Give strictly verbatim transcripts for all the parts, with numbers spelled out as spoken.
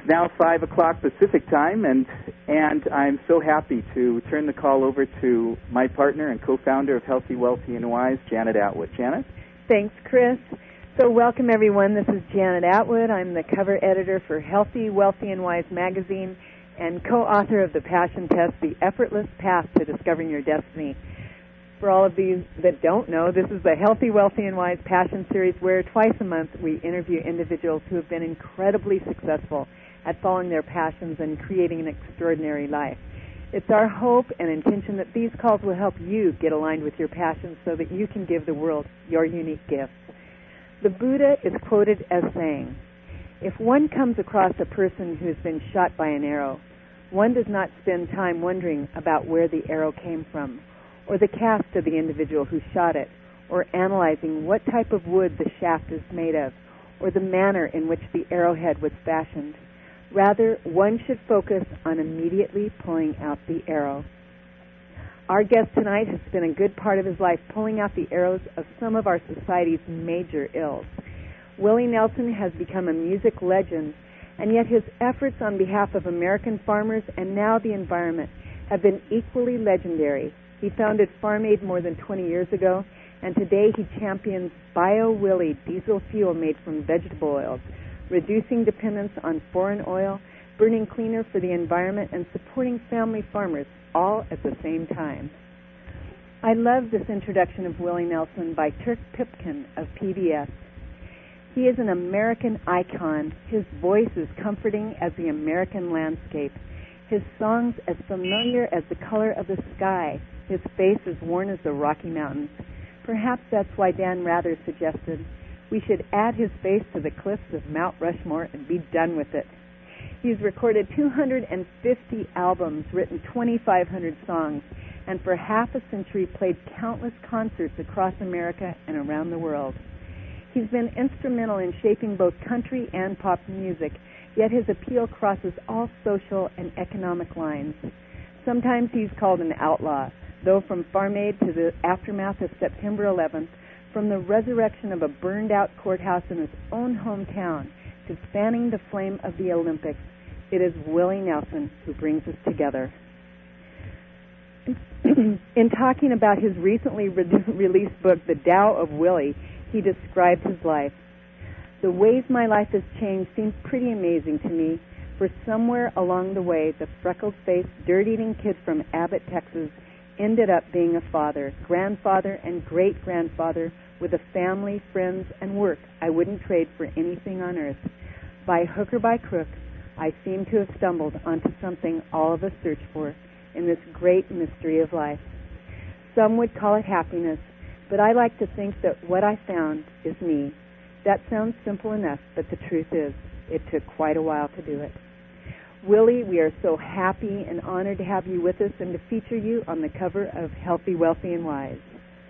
now five o'clock Pacific time, and and I'm so happy to turn the call over to my partner and co-founder of Healthy, Wealthy, and Wise, Janet Attwood. Janet? Thanks, Chris. So welcome, everyone. This is Janet Attwood. I'm the cover editor for Healthy, Wealthy, and Wise magazine and co-author of The Passion Test, The Effortless Path to Discovering Your Destiny. For all of these that don't know, this is the Healthy, Wealthy, and Wise Passion Series, where twice a month we interview individuals who have been incredibly successful at following their passions and creating an extraordinary life. It's our hope and intention that these calls will help you get aligned with your passions so that you can give the world your unique gifts. The Buddha is quoted as saying, "If one comes across a person who has been shot by an arrow, one does not spend time wondering about where the arrow came from, or the caste of the individual who shot it, or analyzing what type of wood the shaft is made of, or the manner in which the arrowhead was fashioned. Rather, one should focus on immediately pulling out the arrow." Our guest tonight has spent a good part of his life pulling out the arrows of some of our society's major ills. Willie Nelson has become a music legend, and yet his efforts on behalf of American farmers and now the environment have been equally legendary. He founded Farm Aid more than twenty years ago, and today he champions Bio-Willie diesel fuel made from vegetable oils, reducing dependence on foreign oil, burning cleaner for the environment, and supporting family farmers, all at the same time. I love this introduction of Willie Nelson by Turk Pipkin of P B S. He is an American icon. His voice is comforting as the American landscape. His songs as familiar as the color of the sky. His face as worn as the Rocky Mountains. Perhaps that's why Dan Rather suggested we should add his face to the cliffs of Mount Rushmore and be done with it. He's recorded two hundred fifty albums, written twenty-five hundred songs, and for half a century played countless concerts across America and around the world. He's been instrumental in shaping both country and pop music, yet his appeal crosses all social and economic lines. Sometimes he's called an outlaw, though from Farm Aid to the aftermath of September eleventh, from the resurrection of a burned-out courthouse in his own hometown to fanning the flame of the Olympics, it is Willie Nelson who brings us together. In talking about his recently re- released book, The Tao of Willie, he described his life. "The ways my life has changed seem pretty amazing to me, for somewhere along the way, the freckled-faced, dirt-eating kid from Abbott, Texas, ended up being a father, grandfather, and great-grandfather with a family, friends, and work I wouldn't trade for anything on earth. By hook or by crook, I seem to have stumbled onto something all of us search for in this great mystery of life. Some would call it happiness, but I like to think that what I found is me. That sounds simple enough, but the truth is, it took quite a while to do it." Willie, we are so happy and honored to have you with us and to feature you on the cover of Healthy, Wealthy, and Wise.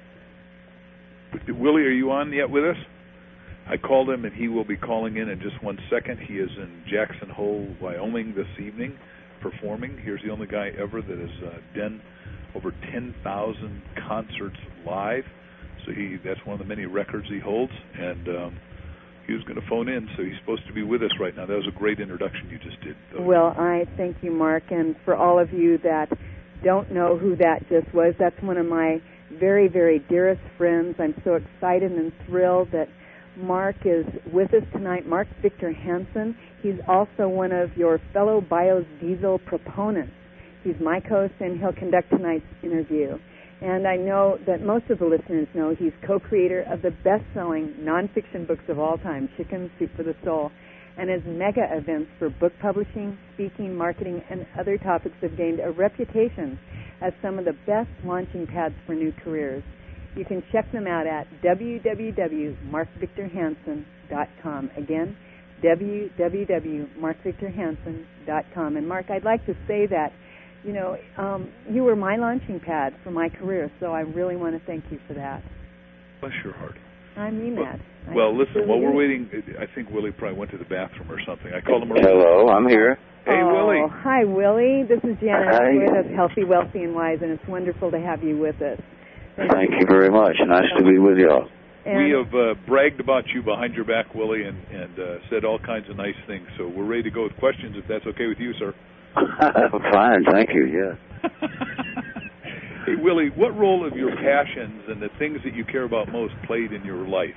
Willie, are you on yet with us? I called him, and he will be calling in in just one second. He is in Jackson Hole, Wyoming this evening performing. He's the only guy ever that has uh, done over ten thousand concerts live. So he that's one of the many records he holds, and um, he was going to phone in, so he's supposed to be with us right now. That was a great introduction you just did, though. Well, I thank you, Mark, and for all of you that don't know who that just was, that's one of my very, very dearest friends. I'm so excited and thrilled that Mark is with us tonight. Mark Victor Hansen. He's also one of your fellow Bios Diesel proponents. He's my host, and he'll conduct tonight's interview. And I know that most of the listeners know he's co-creator of the best-selling nonfiction books of all time, Chicken Soup for the Soul, and his mega events for book publishing, speaking, marketing, and other topics have gained a reputation as some of the best launching pads for new careers. You can check them out at w w w dot mark victor hansen dot com. Again, w w w dot mark victor hansen dot com. And Mark, I'd like to say that, you know, um, you were my launching pad for my career, so I really want to thank you for that. Bless your heart. I mean well, that. Well, I listen, really while we're do. waiting, I think Willie probably went to the bathroom or something. I called him earlier. Hello, I'm here. Hey, oh, Willie. Hi, Willie. This is Janet Hi. Attwood of Healthy, Wealthy, and Wise, and it's wonderful to have you with us. Thank you very much. Nice to be with y'all. And we have uh, bragged about you behind your back, Willie, and, and uh, said all kinds of nice things. So we're ready to go with questions, if that's okay with you, sir. Fine, thank you, yeah. Hey, Willie, what role have your passions and the things that you care about most played in your life?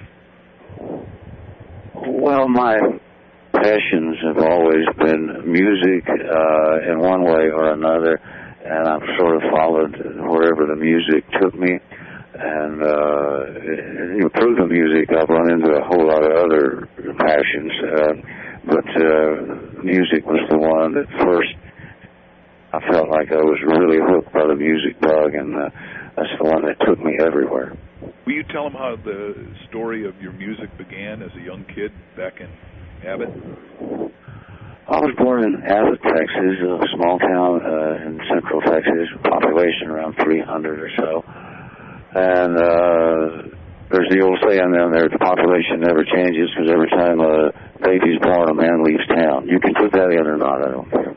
Well, my passions have always been music uh, in one way or another, and I've sort of followed wherever the music took me. And uh, you know, through the music, I've run into a whole lot of other passions, uh, but uh, music was the one that first I felt like I was really hooked by the music bug, and uh, that's the one that took me everywhere. Will you tell them how the story of your music began as a young kid back in Abbott? I was born in Abbott, Texas, a small town uh, in central Texas, population around three hundred or so. And uh, there's the old saying down there, the population never changes because every time a baby's born, a man leaves town. You can put that in or not, I don't care.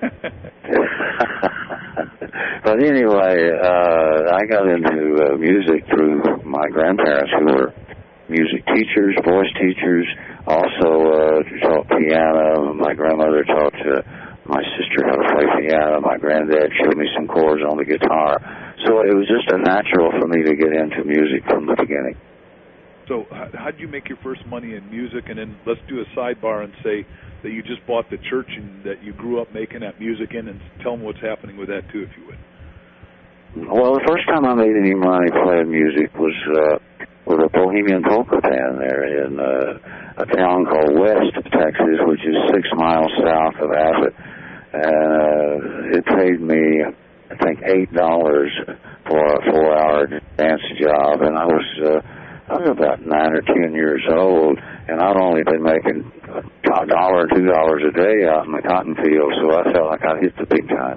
But anyway, uh, I got into uh, music through my grandparents who were music teachers, voice teachers, also uh, taught piano. My grandmother taught uh, my sister how to play piano. My granddad showed me some chords on the guitar. So it was just a natural for me to get into music from the beginning. So how did you make your first money in music? And then let's do a sidebar and say that you just bought the church and that you grew up making that music in, and tell them what's happening with that too, if you would. Well, the first time I made any money playing music was uh, with a Bohemian polka band there in uh, a town called West, Texas, which is six miles south of Abbott. And uh, it paid me, I think, eight dollars for a four-hour dance job, and I was uh, I was about nine or ten years old, and I'd only been making a dollar or two dollars a day out in the cotton field, so I felt like I'd hit the big time.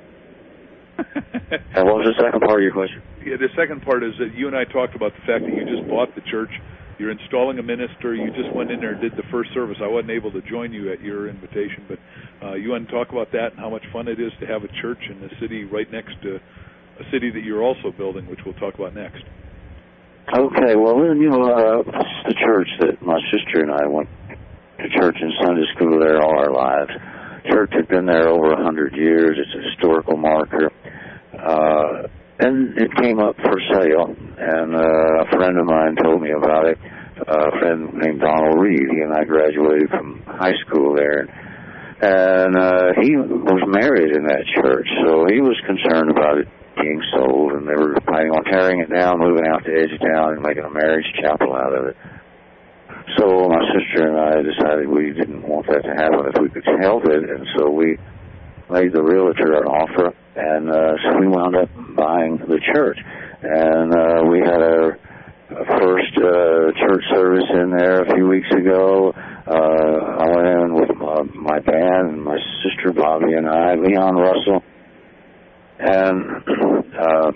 And what was the second part of your question? Yeah, the second part is that you and I talked about the fact that you just bought the church, you're installing a minister, you just went in there and did the first service. I wasn't able to join you at your invitation, but uh, you want to talk about that and how much fun it is to have a church in the city right next to a city that you're also building, which we'll talk about next. Okay, well, you know, uh, the church that my sister and I went to church and Sunday school there all our lives. Church had been there over a hundred years. It's a historical marker. Uh, and it came up for sale, and uh, a friend of mine told me about it, a friend named Donald Reed. He and I graduated from high school there. And uh, he was married in that church, so he was concerned about it being sold, and they were planning on tearing it down, moving out to Edgetown, and making a marriage chapel out of it. So my sister and I decided we didn't want that to happen if we could help it, and so we made the realtor an offer, and uh, so we wound up buying the church. And uh, we had our first uh, church service in there a few weeks ago. Uh, I went in with my, my band, and my sister Bobby and I, Leon Russell, and uh,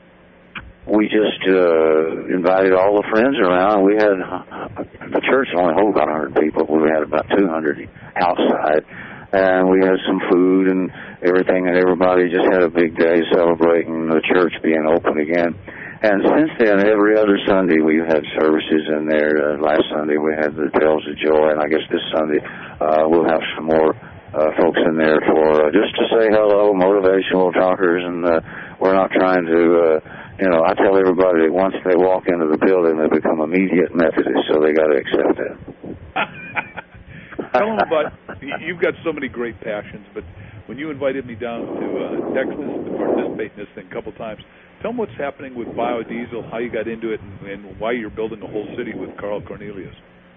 we just uh, invited all the friends around. We had, the church only hold about one hundred people. We had about two hundred outside. And we had some food and everything, and everybody just had a big day celebrating the church being open again. And since then, every other Sunday we've had services in there. Uh, last Sunday we had the Bells of Joy, and I guess this Sunday uh, we'll have some more uh, folks in there for uh, just to say hello, motivational talkers, and uh, we're not trying to... Uh, You know, I tell everybody that once they walk into the building, they become immediate Methodists, so they got to accept that. Tell them about, you've got so many great passions, but when you invited me down to uh, Texas to participate in this thing a couple times, tell them what's happening with biodiesel, how you got into it, and, and why you're building a whole city with Carl Cornelius.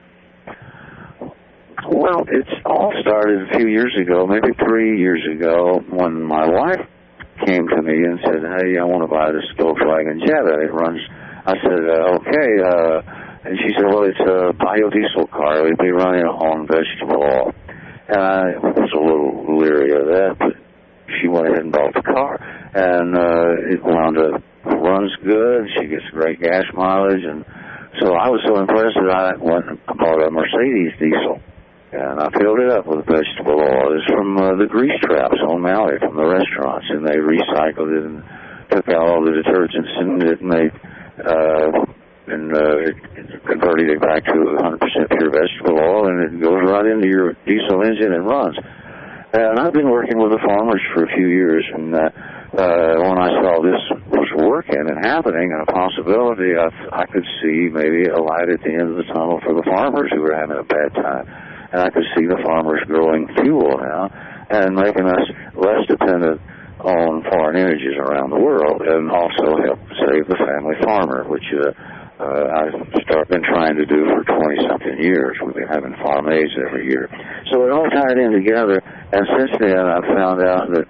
Well, it's all started a few years ago, maybe three years ago, when my wife came to me and said, hey, I want to buy this Volkswagen Jetta. It runs, I said, uh, okay, uh, and she said, well, it's a biodiesel car. It'd be running on vegetable oil. And I was a little leery of that, but she went ahead and bought the car. And uh, it wound up, runs good. She gets great gas mileage. And so I was so impressed that I went and bought a Mercedes diesel. And I filled it up with vegetable oil. It's from uh, the grease traps on Maui from the restaurants, and they recycled it and took out all the detergents and it made uh, and uh, it, it converted it back to one hundred percent pure vegetable oil, and it goes right into your diesel engine and runs. And I've been working with the farmers for a few years, and uh, uh, when I saw this was working and happening and a possibility, I, I could see maybe a light at the end of the tunnel for the farmers who were having a bad time. And I could see the farmers growing fuel now and making us less dependent on foreign energies around the world, and also help save the family farmer, which uh, uh, I've start, been trying to do for twenty-something years. We've been having farm aids every year. So it all tied in together, and since then I've found out that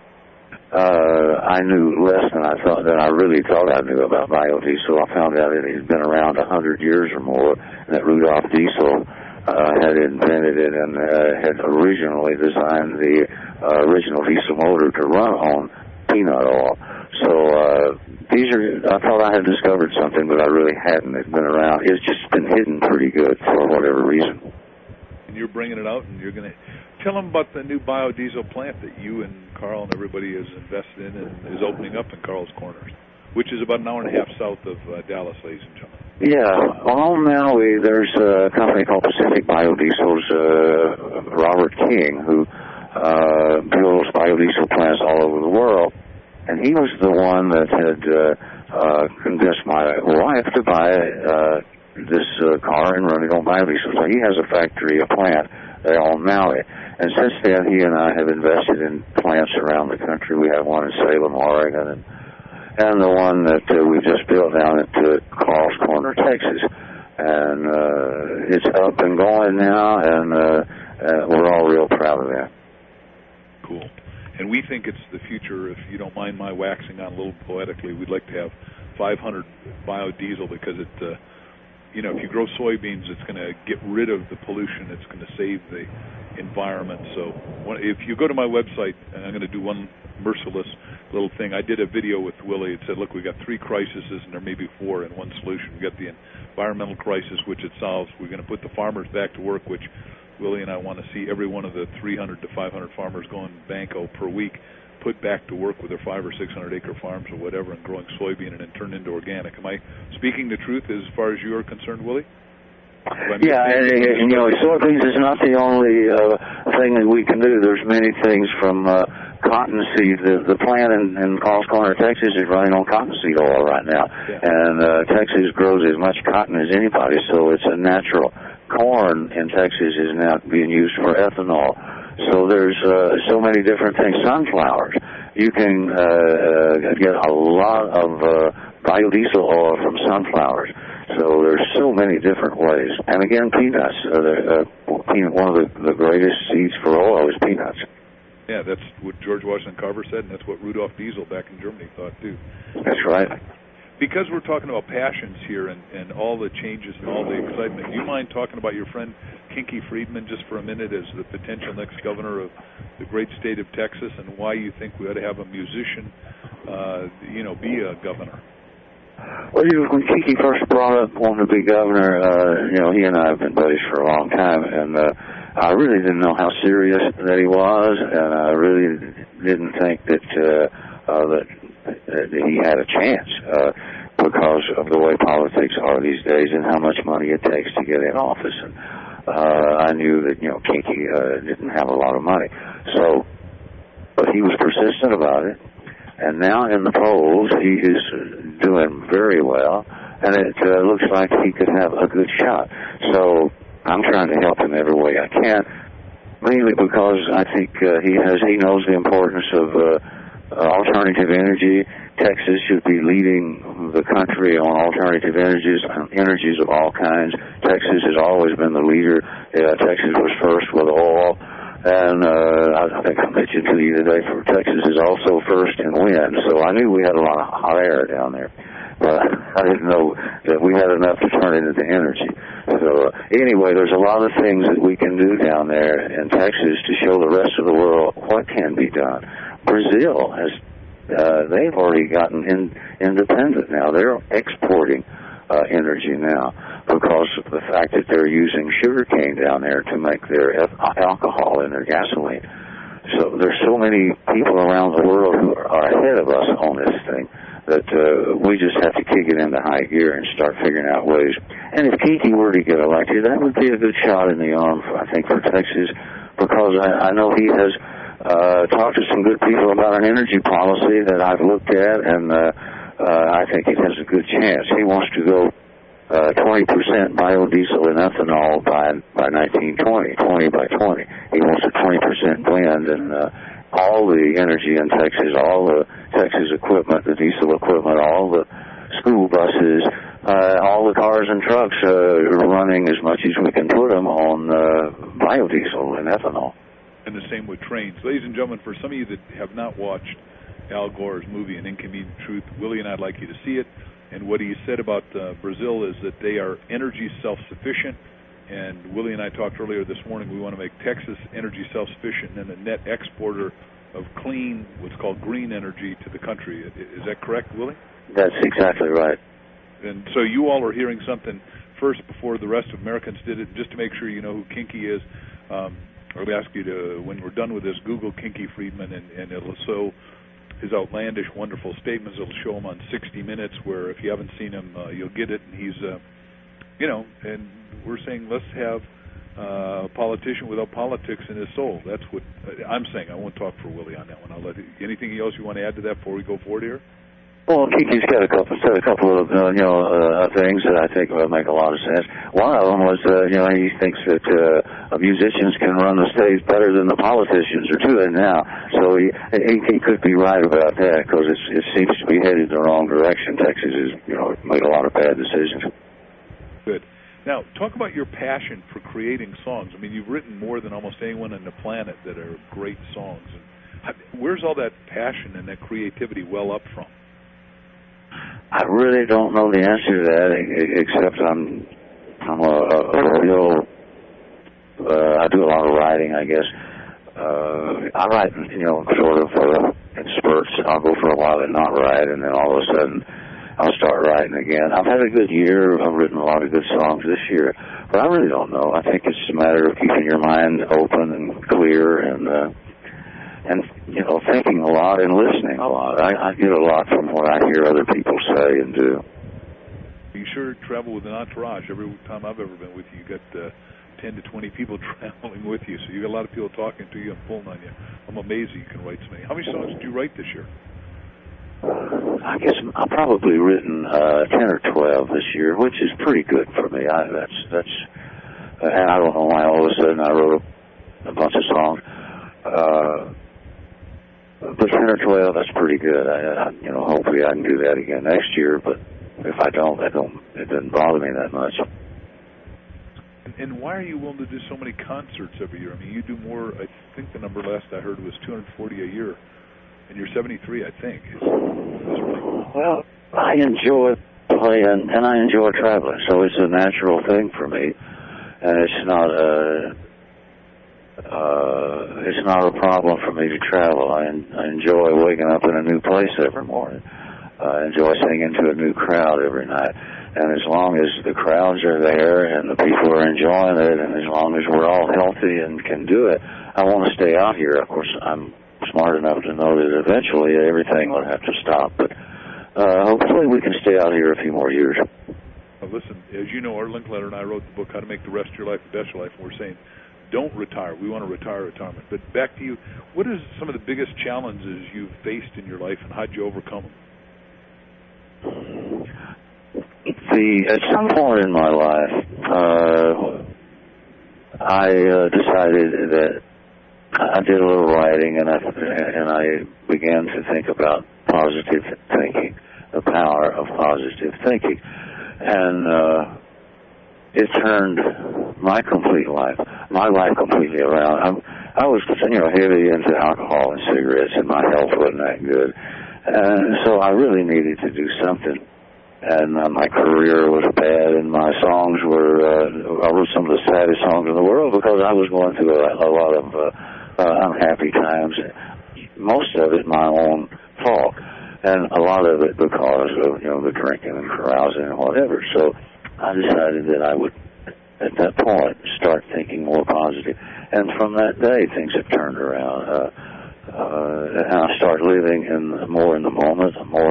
uh, I knew less than I thought, than I really thought I knew about biodiesel. I found out that it had been around one hundred years or more, and that Rudolf Diesel Uh, had invented it and uh, had originally designed the uh, original diesel motor to run on peanut oil. So uh, these are, I thought I had discovered something, but I really hadn't. It's been around. It's just been hidden pretty good for whatever reason. And you're bringing it out, and you're going to tell them about the new biodiesel plant that you and Carl and everybody is invested in and is opening up in Carl's Corners, which is about an hour and a half south of uh, Dallas, ladies and gentlemen. Yeah, on Maui, there's a company called Pacific Biodiesel's uh, Robert King, who uh, builds biodiesel plants all over the world. And he was the one that had uh, uh, convinced my wife to buy uh, this uh, car and run it on biodiesel. So he has a factory, a plant there on Maui. And since then, he and I have invested in plants around the country. We have one in Salem, Oregon, and and the one that uh, we've just built down at uh, Carl's Corner, Texas. And uh, it's up and going now, and uh, uh, we're all real proud of that. Cool. And we think it's the future. If you don't mind my waxing on a little poetically, we'd like to have five hundred biodiesel because it, uh, you know, if you grow soybeans, it's going to get rid of the pollution. It's going to save the environment. So if you go to my website, and I'm going to do one merciless little thing. I did a video with Willie. It said, look, we got three crises, and there may be four in one solution. We got the environmental crisis, which it solves. We're going to put the farmers back to work, which Willie and I want to see every one of the three hundred to five hundred farmers going banco per week put back to work with their five or six hundred acre farms or whatever and growing soybean and then turn into organic. Am I speaking the truth as far as you are concerned, Willie? Yeah, and, and you know, soybeans is not the only uh, thing that we can do. There's many things from uh, cottonseed. The, the plant in, in Carl's Corner, Texas, is running on cottonseed oil right now, yeah. and uh, Texas grows as much cotton as anybody, so it's a natural. Corn in Texas is now being used for ethanol. So there's uh, so many different things. Sunflowers, you can uh, uh, get a lot of uh, biodiesel oil from sunflowers. So there's so many different ways. And again, peanuts. Uh, the, uh, peanut, one of the, the greatest seeds for oil is peanuts. Yeah, that's what George Washington Carver said, and that's what Rudolf Diesel back in Germany thought, too. That's right. Because we're talking about passions here and, and all the changes and all the excitement, do you mind talking about your friend Kinky Friedman just for a minute as the potential next governor of the great state of Texas, and why you think we ought to have a musician, uh, you know, be a governor? Well, you know, when Kiki first brought up wanting to be governor, uh, you know, he and I have been buddies for a long time, and uh, I really didn't know how serious that he was, and I really didn't think that uh, uh, that, that he had a chance uh, because of the way politics are these days and how much money it takes to get in office. And uh, I knew that, you know, Kiki uh, didn't have a lot of money, so, but he was persistent about it. And now in the polls, he is doing very well, and it uh, looks like he could have a good shot. So I'm trying to help him every way I can, mainly because I think uh, he has he knows the importance of uh, uh, alternative energy. Texas should be leading the country on alternative energies, energies of all kinds. Texas has always been the leader. Uh, Texas was first with oil. And uh, I think I mentioned to you today, for Texas is also first in wind. So I knew we had a lot of hot air down there, but I didn't know that we had enough to turn it into energy. So uh, anyway, there's a lot of things that we can do down there in Texas to show the rest of the world what can be done. Brazil has, uh, they've already gotten in, independent now. They're exporting uh, energy now, because of the fact that they're using sugarcane down there to make their alcohol in their gasoline. So there's so many people around the world who are ahead of us on this thing that uh, we just have to kick it into high gear and start figuring out ways. And if Kinky were to get elected, that would be a good shot in the arm, for, I think, for Texas, because I, I know he has uh, talked to some good people about an energy policy that I've looked at, and uh, uh, I think it has a good chance. He wants to go uh, twenty percent biodiesel and ethanol by by nineteen twenty, twenty by twenty. He wants a twenty percent blend, and uh, all the energy in Texas, all the Texas equipment, the diesel equipment, all the school buses, uh, all the cars and trucks uh, are running as much as we can put them on uh, biodiesel and ethanol. And the same with trains. Ladies and gentlemen, for some of you that have not watched Al Gore's movie, An Inconvenient Truth, Willie and I'd like you to see it. And what he said about uh, Brazil is that they are energy self-sufficient. And Willie and I talked earlier this morning, we want to make Texas energy self-sufficient and a net exporter of clean, what's called green energy to the country. Is that correct, Willie? That's exactly right. And so you all are hearing something first before the rest of Americans did it. Just to make sure you know who Kinky is, um, I'll ask you to, when we're done with this, Google Kinky Friedman, and, and it'll show his outlandish, wonderful statements. It'll show him on sixty minutes, where if you haven't seen him, uh, you'll get it. And he's, uh, you know, and we're saying let's have uh, a politician without politics in his soul. That's what I'm saying. I won't talk for Willie on that one. I'll let you, anything else you want to add to that before we go forward here? Well, Kiki's got a couple, said a couple of uh, you know uh, things that I think will make a lot of sense. One of them was, uh, you know, he thinks that uh, musicians can run the stage better than the politicians are doing now. So he he, he could be right about that, because it seems to be headed the wrong direction. Texas has, you know, made a lot of bad decisions. Good. Now, talk about your passion for creating songs. I mean, you've written more than almost anyone on the planet that are great songs. And how, where's all that passion and that creativity well up from? I really don't know the answer to that, except I'm I'm a, a real uh, I do a lot of writing, I guess. Uh, I write, you know, sort of uh, in spurts. I'll go for a while and not write, and then all of a sudden I'll start writing again. I've had a good year. I've written a lot of good songs this year, but I really don't know. I think it's a matter of keeping your mind open and clear, and uh, and, you know, thinking a lot and listening a lot. I, I get a lot from what I hear other people say and do. You sure travel with an entourage. Every time I've ever been with you, you got uh, ten to twenty people traveling with you, so you got a lot of people talking to you and pulling on you. I'm amazed that you can write so many. How many songs did you write this year? I guess I've probably written uh, ten or twelve this year, which is pretty good for me. I, that's that's, uh, and I don't know why all of a sudden I wrote a, a bunch of songs. Uh, But ten or twelve, that's pretty good. I, I, you know, hopefully I can do that again next year. But if I don't, that don't it doesn't bother me that much. And, and why are you willing to do so many concerts every year? I mean, you do more. I think the number last I heard was two hundred forty a year, and you're seventy-three, I think. Is, is well, I enjoy playing and I enjoy traveling, so it's a natural thing for me, and it's not a. Uh, it's not a problem for me to travel. I, I enjoy waking up in a new place every morning. I enjoy singing to a new crowd every night. And as long as the crowds are there and the people are enjoying it, and as long as we're all healthy and can do it, I want to stay out here. Of course, I'm smart enough to know that eventually everything will have to stop. But uh, hopefully we can stay out here a few more years. Well, listen, as you know, Art Linkletter and I wrote the book, How to Make the Rest of Your Life the Best Your Life, and we're saying, don't retire. We want to retire retirement. But back to you, what are some of the biggest challenges you've faced in your life, and how'd you overcome them? The, at some point in my life, uh, I uh, decided that I did a little writing, and I, and I began to think about positive thinking, the power of positive thinking. And uh, it turned my complete life, my life completely around. I'm, I was, you know, heavy into alcohol and cigarettes, and my health wasn't that good. And so I really needed to do something. And uh, my career was bad, and my songs were, uh, I wrote some of the saddest songs in the world because I was going through a, a lot of uh, uh, unhappy times. Most of it my own fault, and a lot of it because of, you know, the drinking and carousing and whatever. So I decided that I would, at that point, start thinking more positive. And from that day, things have turned around. Uh, uh, and I start living in more in the moment, more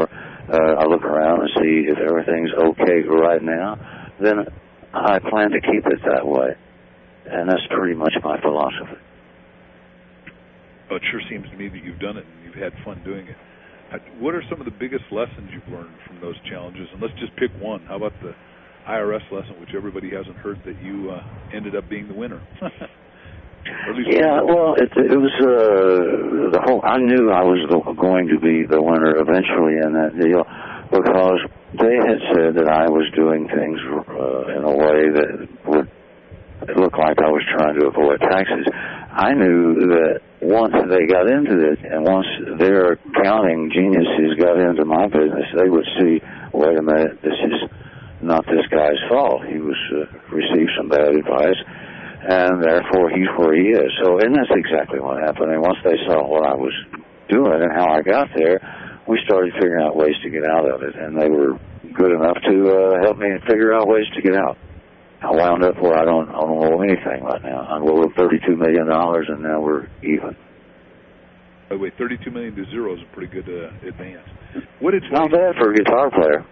uh, I look around and see if everything's okay right now, then I plan to keep it that way. And that's pretty much my philosophy. Well, it sure seems to me that you've done it and you've had fun doing it. What are some of the biggest lessons you've learned from those challenges? And let's just pick one. How about the I R S lesson, which everybody hasn't heard, that you uh, ended up being the winner? Yeah, well, it, it was uh, the whole. I knew I was going to be the winner eventually in that deal because they had said that I was doing things uh, in a way that would look like I was trying to avoid taxes. I knew that once they got into it and once their accounting geniuses got into my business, they would see, wait a minute, this is not this guy's fault. He was uh, received some bad advice, and therefore he's where he is. So, and that's exactly what happened. And once they saw what I was doing and how I got there, we started figuring out ways to get out of it, and they were good enough to uh, help me figure out ways to get out. I wound up where I don't, I don't owe anything right now. I owe thirty-two million dollars, and now we're even. By the way, thirty-two million dollars to zero is a pretty good uh, advance. What advice? Not bad for a guitar player.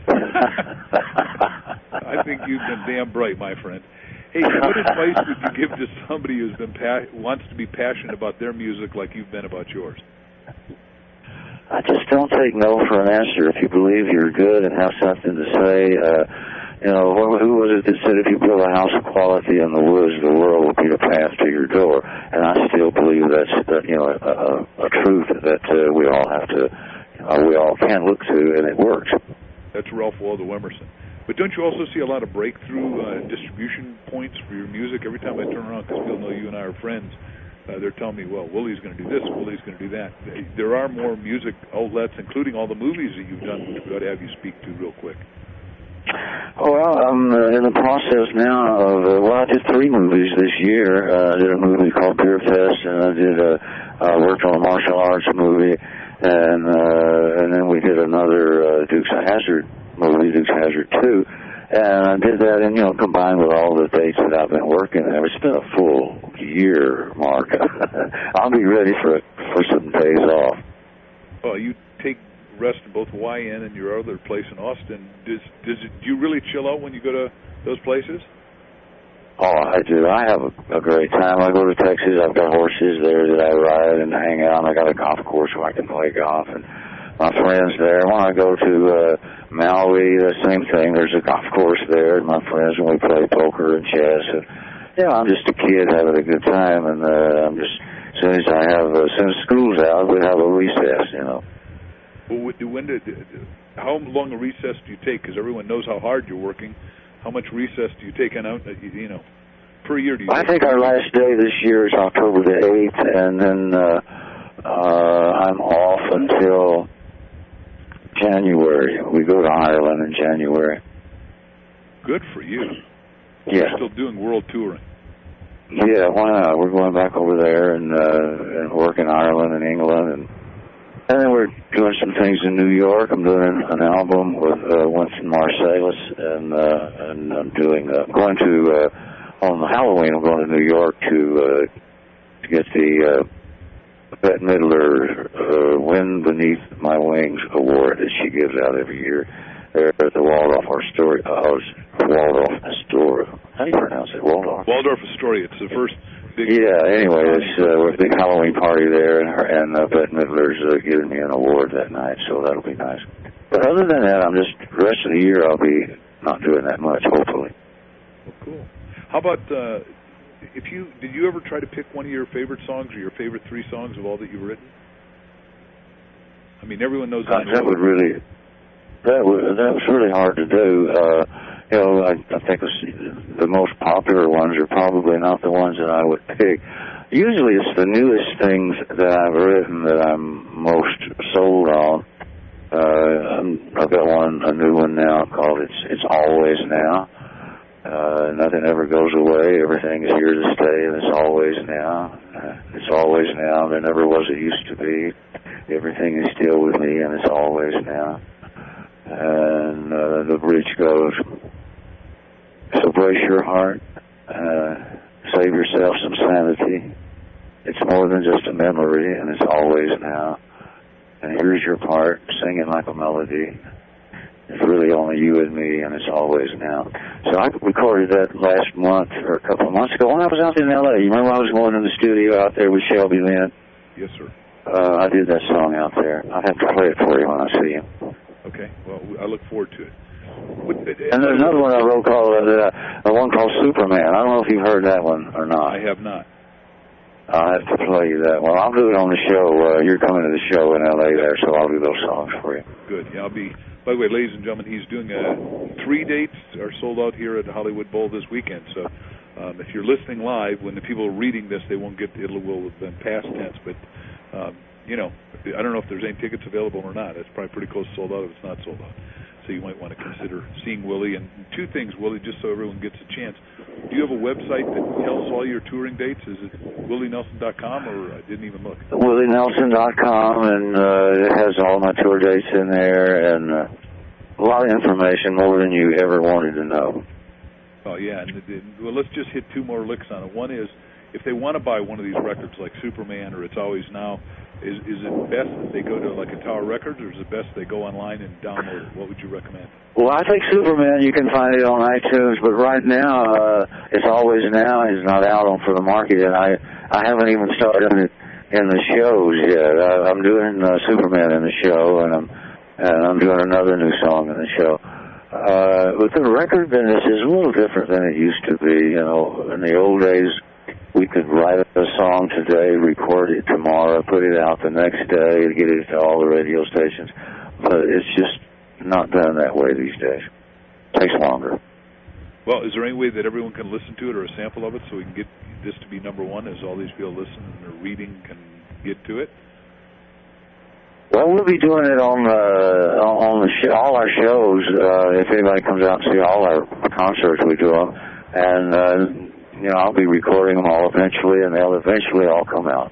I think you've been damn bright, my friend. Hey, what advice would you give to somebody who's been pa- wants to be passionate about their music like you've been about yours? I just don't take no for an answer. If you believe you're good and have something to say, uh, you know, who was it that said if you build a house of quality in the woods, the world will be a path to your door? And I still believe that's, uh, you know, a, a, a truth that uh, we all have to, uh, we all can look to, and it works. That's Ralph Waldo Emerson. But don't you also see a lot of breakthrough uh, distribution points for your music? Every time I turn around, because people know you and I are friends, uh, they're telling me, well, Willie's going to do this, Willie's going to do that. There are more music outlets, including all the movies that you've done, which we've got to have you speak to real quick. Well, I'm uh, in the process now of, uh, well, I did three movies this year. Uh, I did a movie called Beer Fest, and I did a, I worked on a martial arts movie, and uh, and then we did another uh, Dukes of Hazzard movie, Dukes of Hazzard two, and I did that, and, you know, combined with all the dates that I've been working there. It's been a full year, Mark. I'll be ready for for some days off. Well, you take rest in both Hawaii and your other place in Austin. Does, does it, do you really chill out when you go to those places? Oh, I do. I have a, a great time. I go to Texas. I've got horses there that I ride and hang out. I got a golf course where I can play golf, and my friends there. When I go to uh, Maui, the same thing. There's a golf course there, and my friends, and we play poker and chess. And, yeah, I'm just a kid having a good time, and uh, I'm just, as soon as I have, uh, as soon as school's out, we have a recess, you know. Well, when did, how long a recess do you take? Because everyone knows how hard you're working. How much recess do you take on out, you know, per year do you I take? think our last day this year is October the eighth, and then uh, uh, I'm off until January. We go to Ireland in January. Good for you. Yeah. You're still doing world touring. Yeah, why not? We're going back over there and, uh, and work in Ireland and England, and And then we're doing some things in New York. I'm doing an album with uh, Winston Marsalis, and uh, and I'm doing uh, going to uh, on Halloween. I'm going to New York to uh, to get the uh, Bette Midler uh, "Wind Beneath My Wings" award that she gives out every year there at the Waldorf Astoria. Uh, Waldorf Astoria. How do you pronounce it? Waldorf. Waldorf Astoria. It's the first. Big yeah, anyway, it's uh, a big Halloween party there, and, her, and uh, Bette Midler's uh, giving me an award that night, so that'll be nice. But other than that, I'm just, the rest of the year I'll be not doing that much, hopefully. Well, cool. How about, uh, if you, did you ever try to pick one of your favorite songs or your favorite three songs of all that you've written? I mean, everyone knows uh, that would really, that, would, that was really hard to do. Uh, You know, I, I think the most popular ones are probably not the ones that I would pick. Usually it's the newest things that I've written that I'm most sold on. Uh, I'm, I've got one, a new one now called It's It's Always Now. Uh, nothing ever goes away. Everything is here to stay, and it's always now. Uh, it's always now. There never was it used to be. Everything is still with me, and it's always now. And uh, the bridge goes, so brace your heart, uh, save yourself some sanity. It's more than just a memory, and it's always now. and here's your part, singing like a melody. It's really only you and me, and it's always now. So I recorded that last month, or a couple of months ago, when I was out in L A. You remember I was going in the studio out there with Shelby Lynn? Yes, sir. Uh, I did that song out there. I'll have to play it for you when I see you. Okay. Well, I look forward to it. What, and there's another one I wrote called, uh, one called Superman. I don't know if you've heard that one or not. I have not. I'll have to play you that one. I'll do it on the show. Uh, you're coming to the show in L A there, so I'll do those songs for you. Good. Yeah, I'll be... By the way, ladies and gentlemen, he's doing uh, three dates are sold out here at the Hollywood Bowl this weekend. So um, if you're listening live, when the people are reading this, they won't get it will have been past tense. But um, you know, I don't know if there's any tickets available or not. It's probably pretty close to sold out if it's not sold out. So you might want to consider seeing Willie. And two things, Willie, just so everyone gets a chance. Do you have a website that tells all your touring dates? Is it willie nelson dot com, or I didn't even look? willie nelson dot com, and uh, it has all my tour dates in there, and uh, a lot of information, more than you ever wanted to know. Oh, yeah. And, and, well, let's just hit two more licks on it. One is, if they want to buy one of these records like Superman or It's Always Now, is is it best that they go to like a Tower Records, or is it best they go online and download it? What would you recommend? Well, I think Superman, you can find it on iTunes, but right now, uh, It's Always Now is not out on for the market, and I, I haven't even started in, in the shows yet. I, I'm doing uh, Superman in the show, and I'm and I'm doing another new song in the show. Uh, but the record business is a little different than it used to be. You know, in the old days, we could write a song today, record it tomorrow, put it out the next day, get it to all the radio stations. But it's just not done that way these days. It takes longer. Well, is there any way that everyone can listen to it or a sample of it so we can get this to be number one as all these people listen and are reading can get to it? Well, we'll be doing it on uh, on the sh- all our shows. Uh, if anybody comes out and see all our concerts, we do them. And... Uh, You know, I'll be recording them all eventually, and they'll eventually all come out.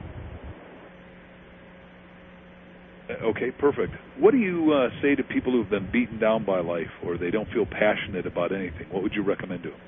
Okay, perfect. What do you uh, say to people who've been beaten down by life, or they don't feel passionate about anything? What would you recommend to them?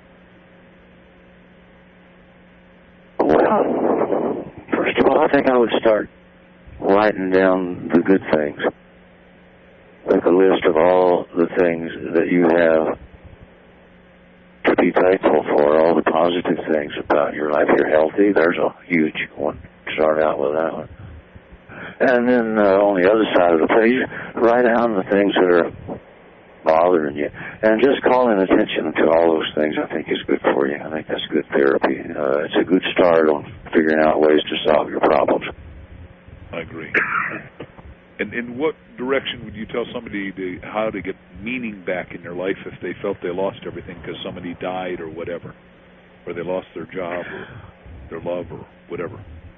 Well, first of all, I think I would start writing down the good things. Make a list of all the things that you have to be thankful for, all the positive things about your life. You're healthy, there's a huge one. Start out with that one. And then uh, on the other side of the page, write down the things that are bothering you. And just calling attention to all those things, I think, is good for you. I think that's good therapy. Uh, it's a good start on figuring out ways to solve your problems. I agree. And in what direction would you tell somebody to, how to get meaning back in their life if they felt they lost everything because somebody died or whatever, or they lost their job or their love or whatever?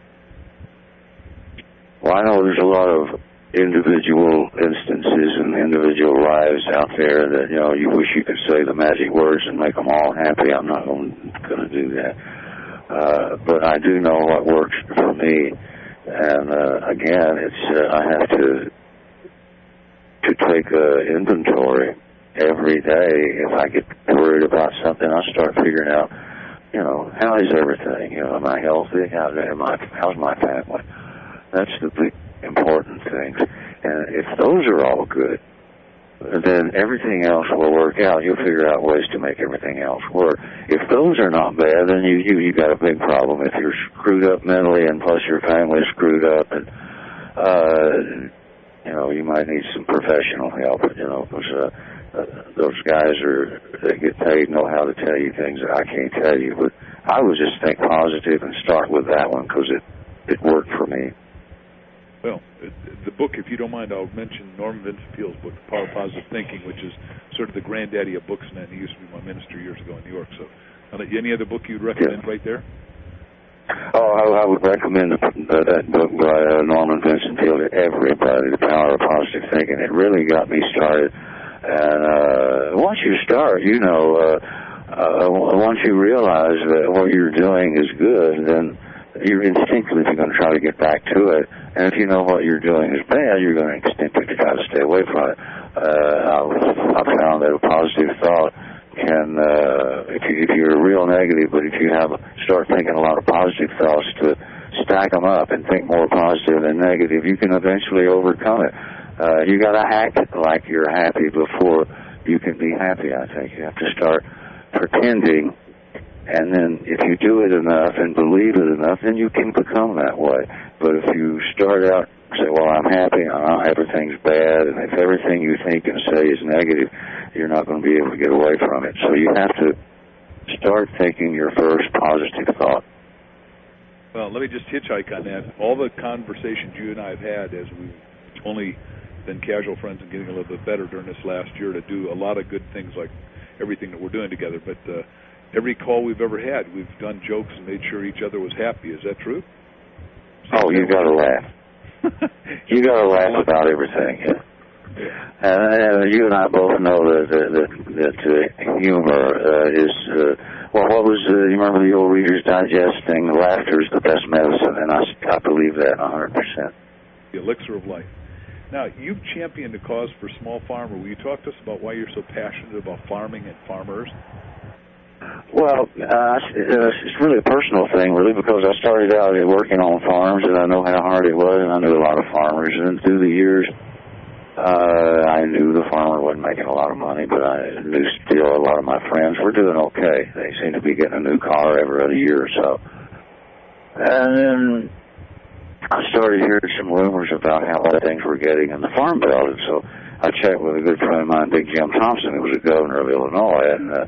Well, I know there's a lot of individual instances and individual lives out there that, you know, you wish you could say the magic words and make them all happy. I'm not going to do that. Uh, but I do know what works for me. And uh, again, it's uh, I have to to take uh, inventory every day. If I get worried about something, I start figuring out, you know, how is everything? You know, am I healthy? How am I? How's my family? That's the big important things. And if those are all good, then everything else will work out. You'll figure out ways to make everything else work. If those are not bad, then you you, you got a big problem. If you're screwed up mentally and plus your family's screwed up, and uh, you know, you might need some professional help. You know, because uh, uh, those guys are that get paid know how to tell you things that I can't tell you. But I would just think positive and start with that one because it it worked for me. Well, the book, if you don't mind, I'll mention Norman Vincent Peale's book, The Power of Positive Thinking, which is sort of the granddaddy of books, and he used to be my minister years ago in New York. So, any other book you'd recommend yeah. right there? Oh, I, I would recommend the, uh, that book by uh, Norman Vincent Peale to everybody, The Power of Positive Thinking. It really got me started. And uh, once you start, you know, uh, uh, once you realize that what you're doing is good, then you're instinctively going to try to get back to it. And if you know what you're doing is bad, you're going to instinctively try to stay away from it. Uh, I found that a positive thought can, uh, if, you, if you're real negative, but if you have start thinking a lot of positive thoughts to stack them up and think more positive than negative, you can eventually overcome it. Uh, you got to act like you're happy before you can be happy, I think. You have to start pretending, and then if you do it enough and believe it enough, then you can become that way. But if you start out and say, well, I'm happy, uh, everything's bad, and if everything you think and say is negative, you're not going to be able to get away from it. So you have to start thinking your first positive thought. Well, let me just hitchhike on that. All the conversations you and I have had as we've only been casual friends and getting a little bit better during this last year to do a lot of good things like everything that we're doing together. But uh, every call we've ever had, we've done jokes and made sure each other was happy. Is that true? Oh, you got to laugh. You got to laugh about everything. Yeah. Yeah. Uh, you and I both know that that, that, that uh, humor uh, is, uh, well, what was, uh, you remember the old Reader's Digest thing, laughter is the best medicine, and I, I believe that one hundred percent. The elixir of life. Now, you've championed the cause for small farmer. Will you talk to us about why you're so passionate about farming and farmers? Well, uh, it's really a personal thing, really, because I started out working on farms, and I know how hard it was, and I knew a lot of farmers, and through the years, Uh, I knew the farmer wasn't making a lot of money, but I knew still a lot of my friends were doing okay. They seem to be getting a new car every other year or so. And then I started hearing some rumors about how bad things were getting in the Farm Belt, and so I checked with a good friend of mine, Big Jim Thompson, who was the governor of Illinois, and uh,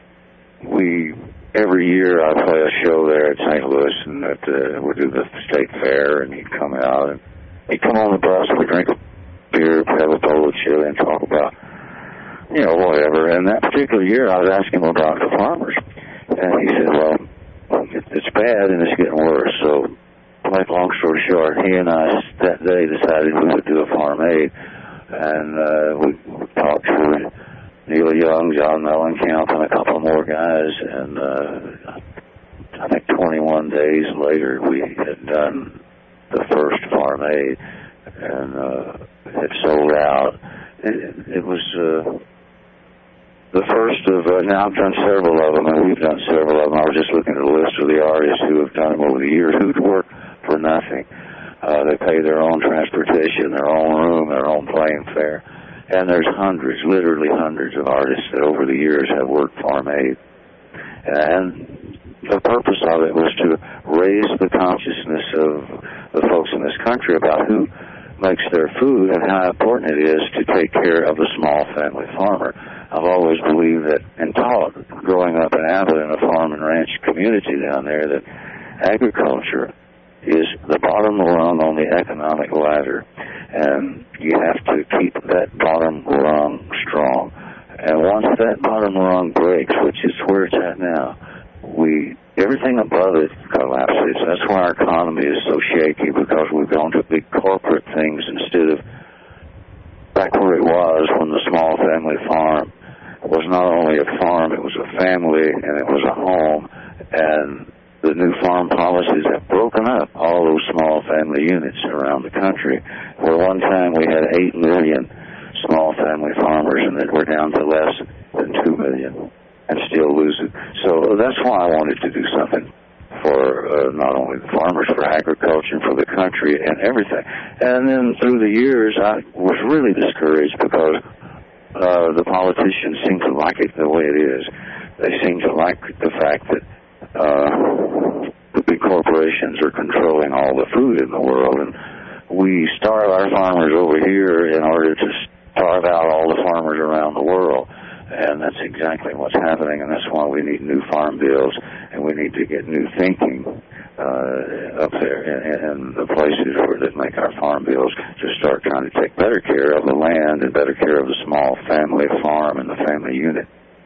we, every year I play a show there at Saint Louis, and at, uh, we do the state fair, and he'd come out, and he'd come on the bus, and we'd drink a beer, have a bowl of chili, and talk about, you know, whatever. And that particular year, I was asking him about the farmers, and he said, well, it's bad and it's getting worse. So, to make a long story short, he and I that day decided we would do a farm aid, and uh, we talked to Neil Young, John Mellencamp, and a couple more guys, and uh, I think twenty-one days later, we had done the first farm aid, and uh, it sold out. It, it was uh, the first of, uh, now I've done several of them, and we've done several of them. I was just looking at a list of the artists who have done them over the years, who'd work for nothing. Uh, they pay their own transportation, their own room, their own plane fare. And there's hundreds, literally hundreds of artists that over the years have worked Farm Aid. And the purpose of it was to raise the consciousness of the folks in this country about who makes their food and how important it is to take care of the small family farmer. I've always believed that and taught growing up in Abbott in a farm and ranch community down there that agriculture is the bottom rung on the economic ladder, and you have to keep that bottom rung strong. And once that bottom rung breaks, which is where it's at now, we everything above it collapses. That's why our economy is so shaky, because we've gone to big corporate things instead of back where it was when the small family farm was not only a farm, it was a family and it was a home. And the new farm policies have broken up all those small family units around the country, where one time we had eight million small family farmers, and that we're down to less than two million and still losing. So that's why I wanted to do something for uh, not only the farmers, for agriculture, for the country and everything. And then through the years, I was really discouraged because uh, the politicians seem to like it the way it is. They seem to like the fact that uh, the big corporations are controlling all the food in the world, and we starve our farmers over here in order to starve out all the farmers around the world. And that's exactly what's happening, and that's why we need new farm bills, and we need to get new thinking uh, up there in, in the places where that make our farm bills to start trying to take better care of the land and better care of the small family farm and the family unit.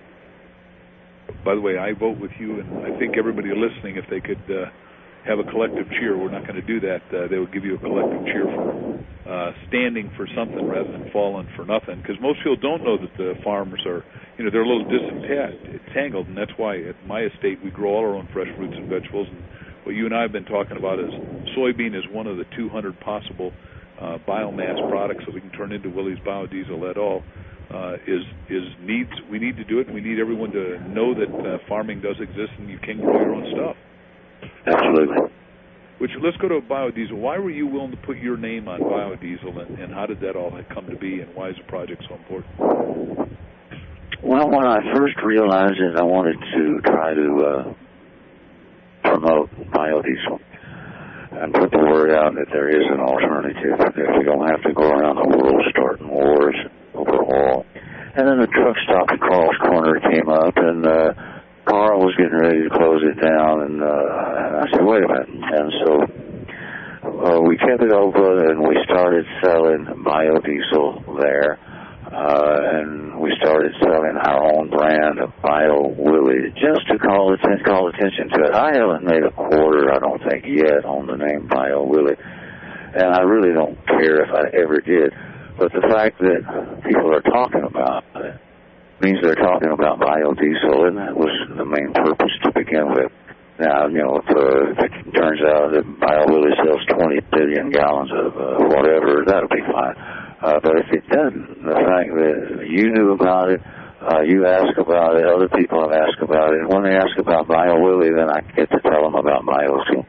By the way, I vote with you, and I think everybody listening, if they could uh, have a collective cheer, we're not going to do that. Uh, they would give you a collective cheer for uh, standing for something rather than falling for nothing, because most people don't know that the farmers are, you know, they're a little disentangled, and that's why at my estate we grow all our own fresh fruits and vegetables. And what you and I have been talking about is soybean is one of the two hundred possible uh, biomass products that we can turn into Willie's biodiesel et al. Uh, is is needs we need to do it, and we need everyone to know that uh, farming does exist and you can grow your own stuff. Absolutely. which let's go to biodiesel. Why were you willing to put your name on biodiesel, and, and how did that all come to be, and why is the project so important? Well, when I first realized it, I wanted to try to uh, promote biodiesel and put the word out that there is an alternative, that we don't have to go around the world starting wars over oil. And then the truck stop at Carl's Corner came up, and uh, Carl was getting ready to close it down, and uh, I said, wait a minute. And so uh, we kept it open, and we started selling biodiesel there, uh, and we started selling our own brand of Bio Willie, just to call, atten- call attention to it. I haven't made a quarter, I don't think, yet on the name Bio Willie, and I really don't care if I ever did. But the fact that people are talking about it means they're talking about biodiesel, and that was the main purpose to begin with. Now, you know, if, uh, if it turns out that Bio Willie sells twenty billion gallons of uh, whatever, that'll be fine. Uh, but if it doesn't, the fact that you knew about it, uh, you ask about it, other people have asked about it, and when they ask about Bio Willie, then I get to tell them about biodiesel.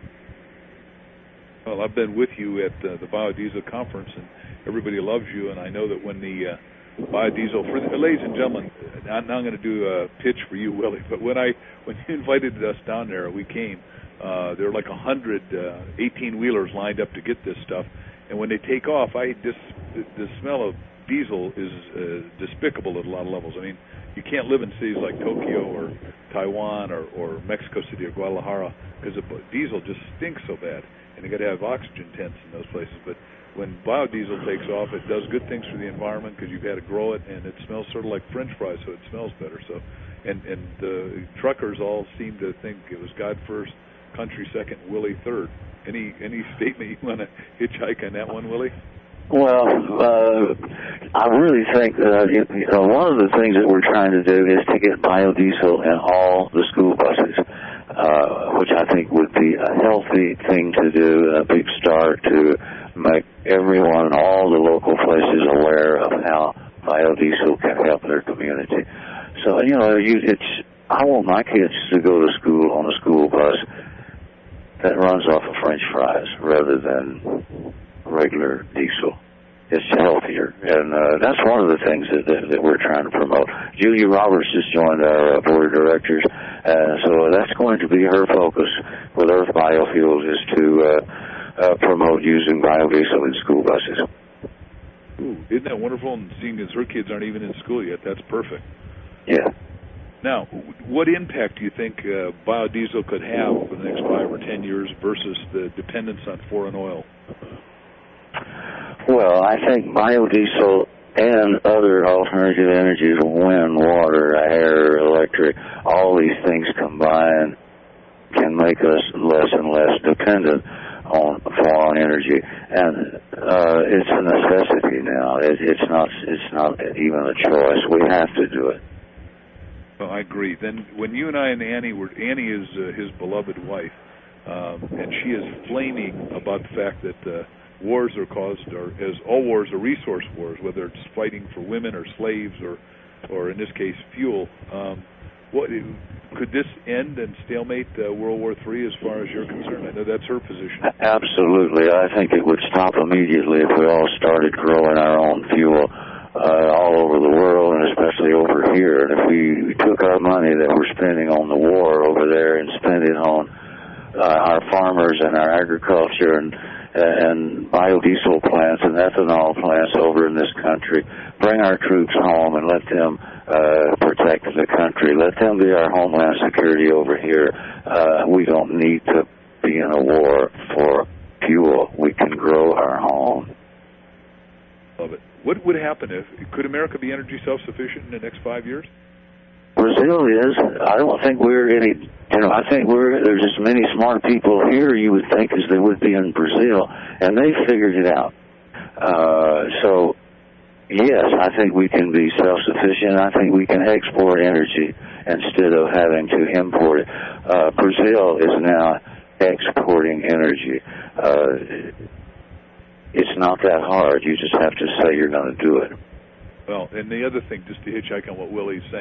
Well, I've been with you at uh, the biodiesel conference, and everybody loves you, and I know that when the uh, biodiesel, for the, ladies and gentlemen, I'm not going to do a pitch for you, Willie, but when I when you invited us down there, we came. Uh, there were like a hundred uh, eighteen-wheelers lined up to get this stuff, and when they take off, I just the, the smell of diesel is uh, despicable at a lot of levels. I mean, you can't live in cities like Tokyo or Taiwan or, or Mexico City or Guadalajara because the diesel just stinks so bad. And you got to have oxygen tents in those places. But when biodiesel takes off, it does good things for the environment because you've got to grow it, and it smells sort of like French fries, so it smells better. So, and and the truckers all seem to think it was God first, country second, Willie third. Any any statement you want to hitchhike on that one, Willie? Well, uh, I really think that you know, one of the things that we're trying to do is to get biodiesel in all the school buses. Uh, which I think would be a healthy thing to do, a big start to make everyone in all the local places aware of how biodiesel can help their community. So, you know, you, it's I want my kids to go to school on a school bus that runs off of French fries rather than regular diesel. It's healthier, and uh, that's one of the things that, that, that we're trying to promote. Julia Roberts just joined our uh, board of directors, uh, so that's going to be her focus with Earth Biofuels is to uh, uh, promote using biodiesel in school buses. Ooh, isn't that wonderful? And seeing as her kids aren't even in school yet, that's perfect. Yeah. Now, what impact do you think uh, biodiesel could have over the next five or ten years versus the dependence on foreign oil? Well, I think biodiesel and other alternative energies, wind, water, air, electric, all these things combined can make us less and less dependent on foreign energy, and uh, it's a necessity now. It, it's not. It's not even a choice. We have to do it. Well, I agree. Then, when you and I and Annie were, Annie is uh, his beloved wife, um, and she is flaming about the fact that. Uh, Wars are caused, or as all wars are resource wars, whether it's fighting for women or slaves or, or in this case, fuel. Um, what could this end and stalemate uh, World War Three as far as you're concerned? I know that's her position. Absolutely. I think it would stop immediately if we all started growing our own fuel uh, all over the world, and especially over here. And if we, we took our money that we're spending on the war over there and spent it on uh, our farmers and our agriculture and and biodiesel plants and ethanol plants over in this country, bring our troops home and let them uh, protect the country. Let them be our homeland security over here. Uh, we don't need to be in a war for fuel. We can grow our own. Love it. What would happen if, could America be energy self-sufficient in the next five years? Brazil is. I don't think we're any, you know, I think we're, there's as many smart people here, you would think, as there would be in Brazil, and they figured it out. Uh, so, yes, I think we can be self-sufficient. I think we can export energy instead of having to import it. Uh, Brazil is now exporting energy. Uh, it's not that hard. You just have to say you're going to do it. Well, and the other thing, just to hitchhike on what Willie's saying,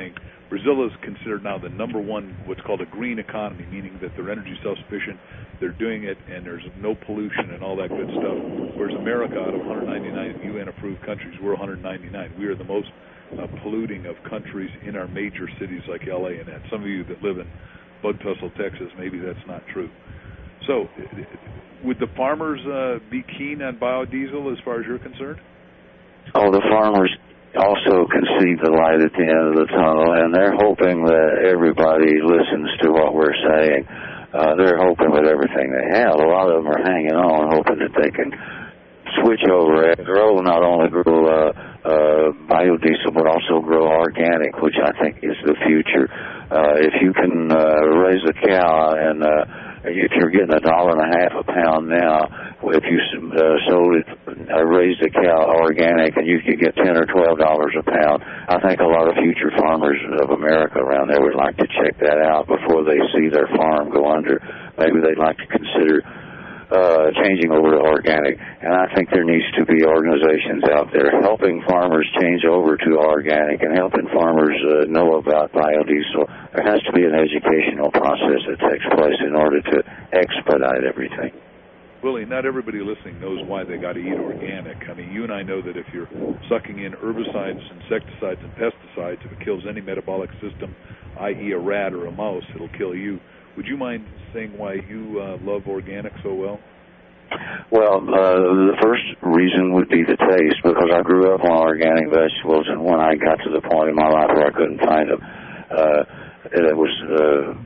Brazil is considered now the number one, what's called a green economy, meaning that they're energy self-sufficient, they're doing it, and there's no pollution and all that good stuff. Whereas America, out of one hundred ninety-nine U N-approved countries, we're one hundred ninety-nine. We are the most uh, polluting of countries in our major cities like L A and that. Some of you that live in Bug Tussle, Texas, maybe that's not true. So, would the farmers uh, be keen on biodiesel as far as you're concerned? Oh, the farmers also can see the light at the end of the tunnel, and they're hoping that everybody listens to what we're saying. Uh, they're hoping with everything they have. A lot of them are hanging on, hoping that they can switch over and grow, not only grow uh, uh, biodiesel, but also grow organic, which I think is the future. Uh, if you can uh, raise a cow and uh, if you're getting a dollar and a half a pound now, if you uh, sold it, uh, raised a cow organic, and you could get ten or twelve dollars a pound, I think a lot of future farmers of America around there would like to check that out before they see their farm go under. Maybe they'd like to consider uh, changing over to organic. And I think there needs to be organizations out there helping farmers change over to organic and helping farmers uh, know about biodiesel. There has to be an educational process that takes place in order to expedite everything. Willie, not everybody listening knows why they got to eat organic. I mean, you and I know that if you're sucking in herbicides, insecticides, and pesticides, if it kills any metabolic system, that is a rat or a mouse, it'll kill you. Would you mind saying why you uh, love organic so well? Well, uh, the first reason would be the taste, because I grew up on organic vegetables, and when I got to the point in my life where I couldn't find them, uh, it was... Uh,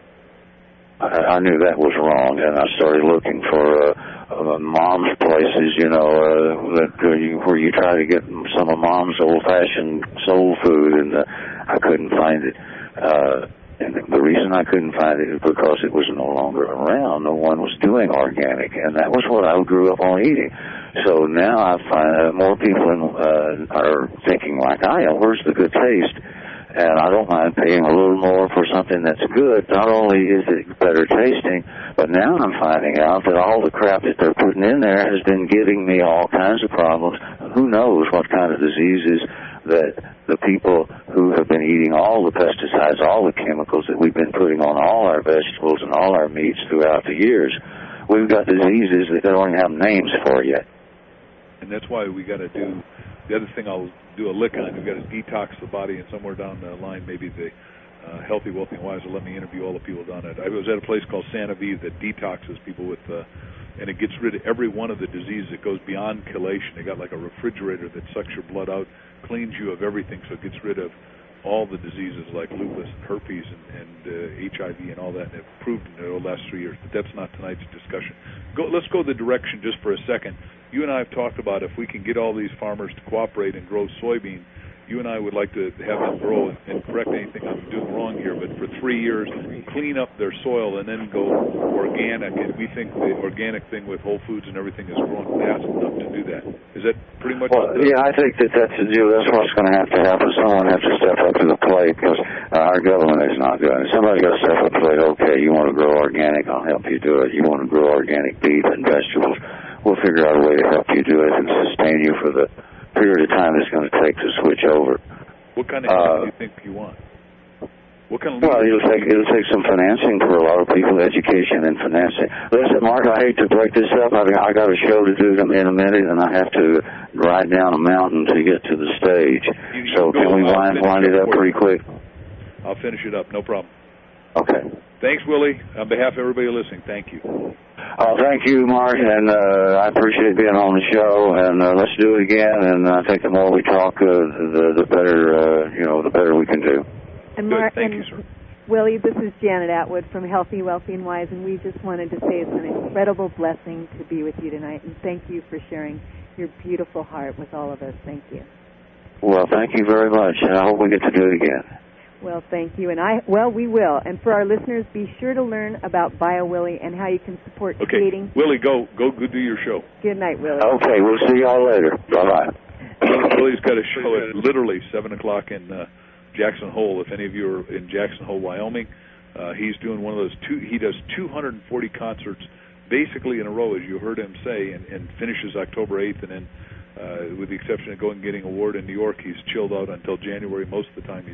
I knew that was wrong, and I started looking for uh, uh, mom's places, you know, uh, that uh, you, where you try to get some of mom's old-fashioned soul food, and uh, I couldn't find it. Uh, and the reason I couldn't find it is because it was no longer around. No one was doing organic, and that was what I grew up on eating. So now I find uh, more people in, uh, are thinking like I am, where's the good taste? And I don't mind paying a little more for something that's good. Not only is it better tasting, but now I'm finding out that all the crap that they're putting in there has been giving me all kinds of problems. Who knows what kind of diseases that the people who have been eating all the pesticides, all the chemicals that we've been putting on all our vegetables and all our meats throughout the years, we've got diseases that they don't even have names for yet. And that's why we got to do, the other thing I'll do a lick on, we've got to detox the body, and somewhere down the line, maybe the uh, Healthy, Wealthy, and Wise will let me interview all the people down it. I was at a place called Santa Vida that detoxes people with, uh, and it gets rid of every one of the diseases. It goes beyond chelation. They got like a refrigerator that sucks your blood out, cleans you of everything, so it gets rid of all the diseases like lupus and herpes and, and uh, H I V and all that, and they've proved in the last three years. But that's not tonight's discussion. Go, let's go the direction just for a second. You and I have talked about if we can get all these farmers to cooperate and grow soybean, you and I would like to have them grow, and, and correct anything I'm doing wrong here, but for three years, clean up their soil and then go organic. And we think the organic thing with Whole Foods and everything is growing fast enough to do that. Is that pretty much well, yeah, I think that that's, you know, that's what's going to have to happen. Someone has to step up to the plate, because uh, our government is not doing it. Somebody's got to step up to the plate. Okay, you want to grow organic, I'll help you do it. You want to grow organic beef and vegetables, we'll figure out a way to help you do it and sustain you for the period of time it's going to take to switch over. What kind of help uh, do you think you want? What kind of well, it'll take it'll take some financing for a lot of people, education and financing. Listen, Mark, I hate to break this up. I I got a show to do in a minute, and I have to ride down a mountain to get to the stage. You, you so can we wind, wind it up pretty quick? I'll finish it up. No problem. Okay. Thanks, Willie. On behalf of everybody listening, thank you. Oh, thank you, Mark, and uh, I appreciate being on the show. And uh, let's do it again. And I think the more we talk, uh, the the better uh, you know, the better we can do. And Mark, Good. Thank and you, sir. Willie, this is Janet Atwood from Healthy, Wealthy, and Wise, and we just wanted to say it's an incredible blessing to be with you tonight, and thank you for sharing your beautiful heart with all of us. Thank you. Well, thank you very much, and I hope we get to do it again. Well, thank you, and I well, we will. And for our listeners, be sure to learn about BioWillie and how you can support okay. creating. Willie, go go go do your show. Good night, Willie. Okay, we'll see y'all later. Bye bye. Willie's got a show at literally seven o'clock in uh, Jackson Hole. If any of you are in Jackson Hole, Wyoming, uh, he's doing one of those two. He does two hundred forty concerts basically in a row, as you heard him say, and, and finishes October eighth, and then. Uh, with the exception of going and getting a award in New York, he's chilled out until January. Most of the time he's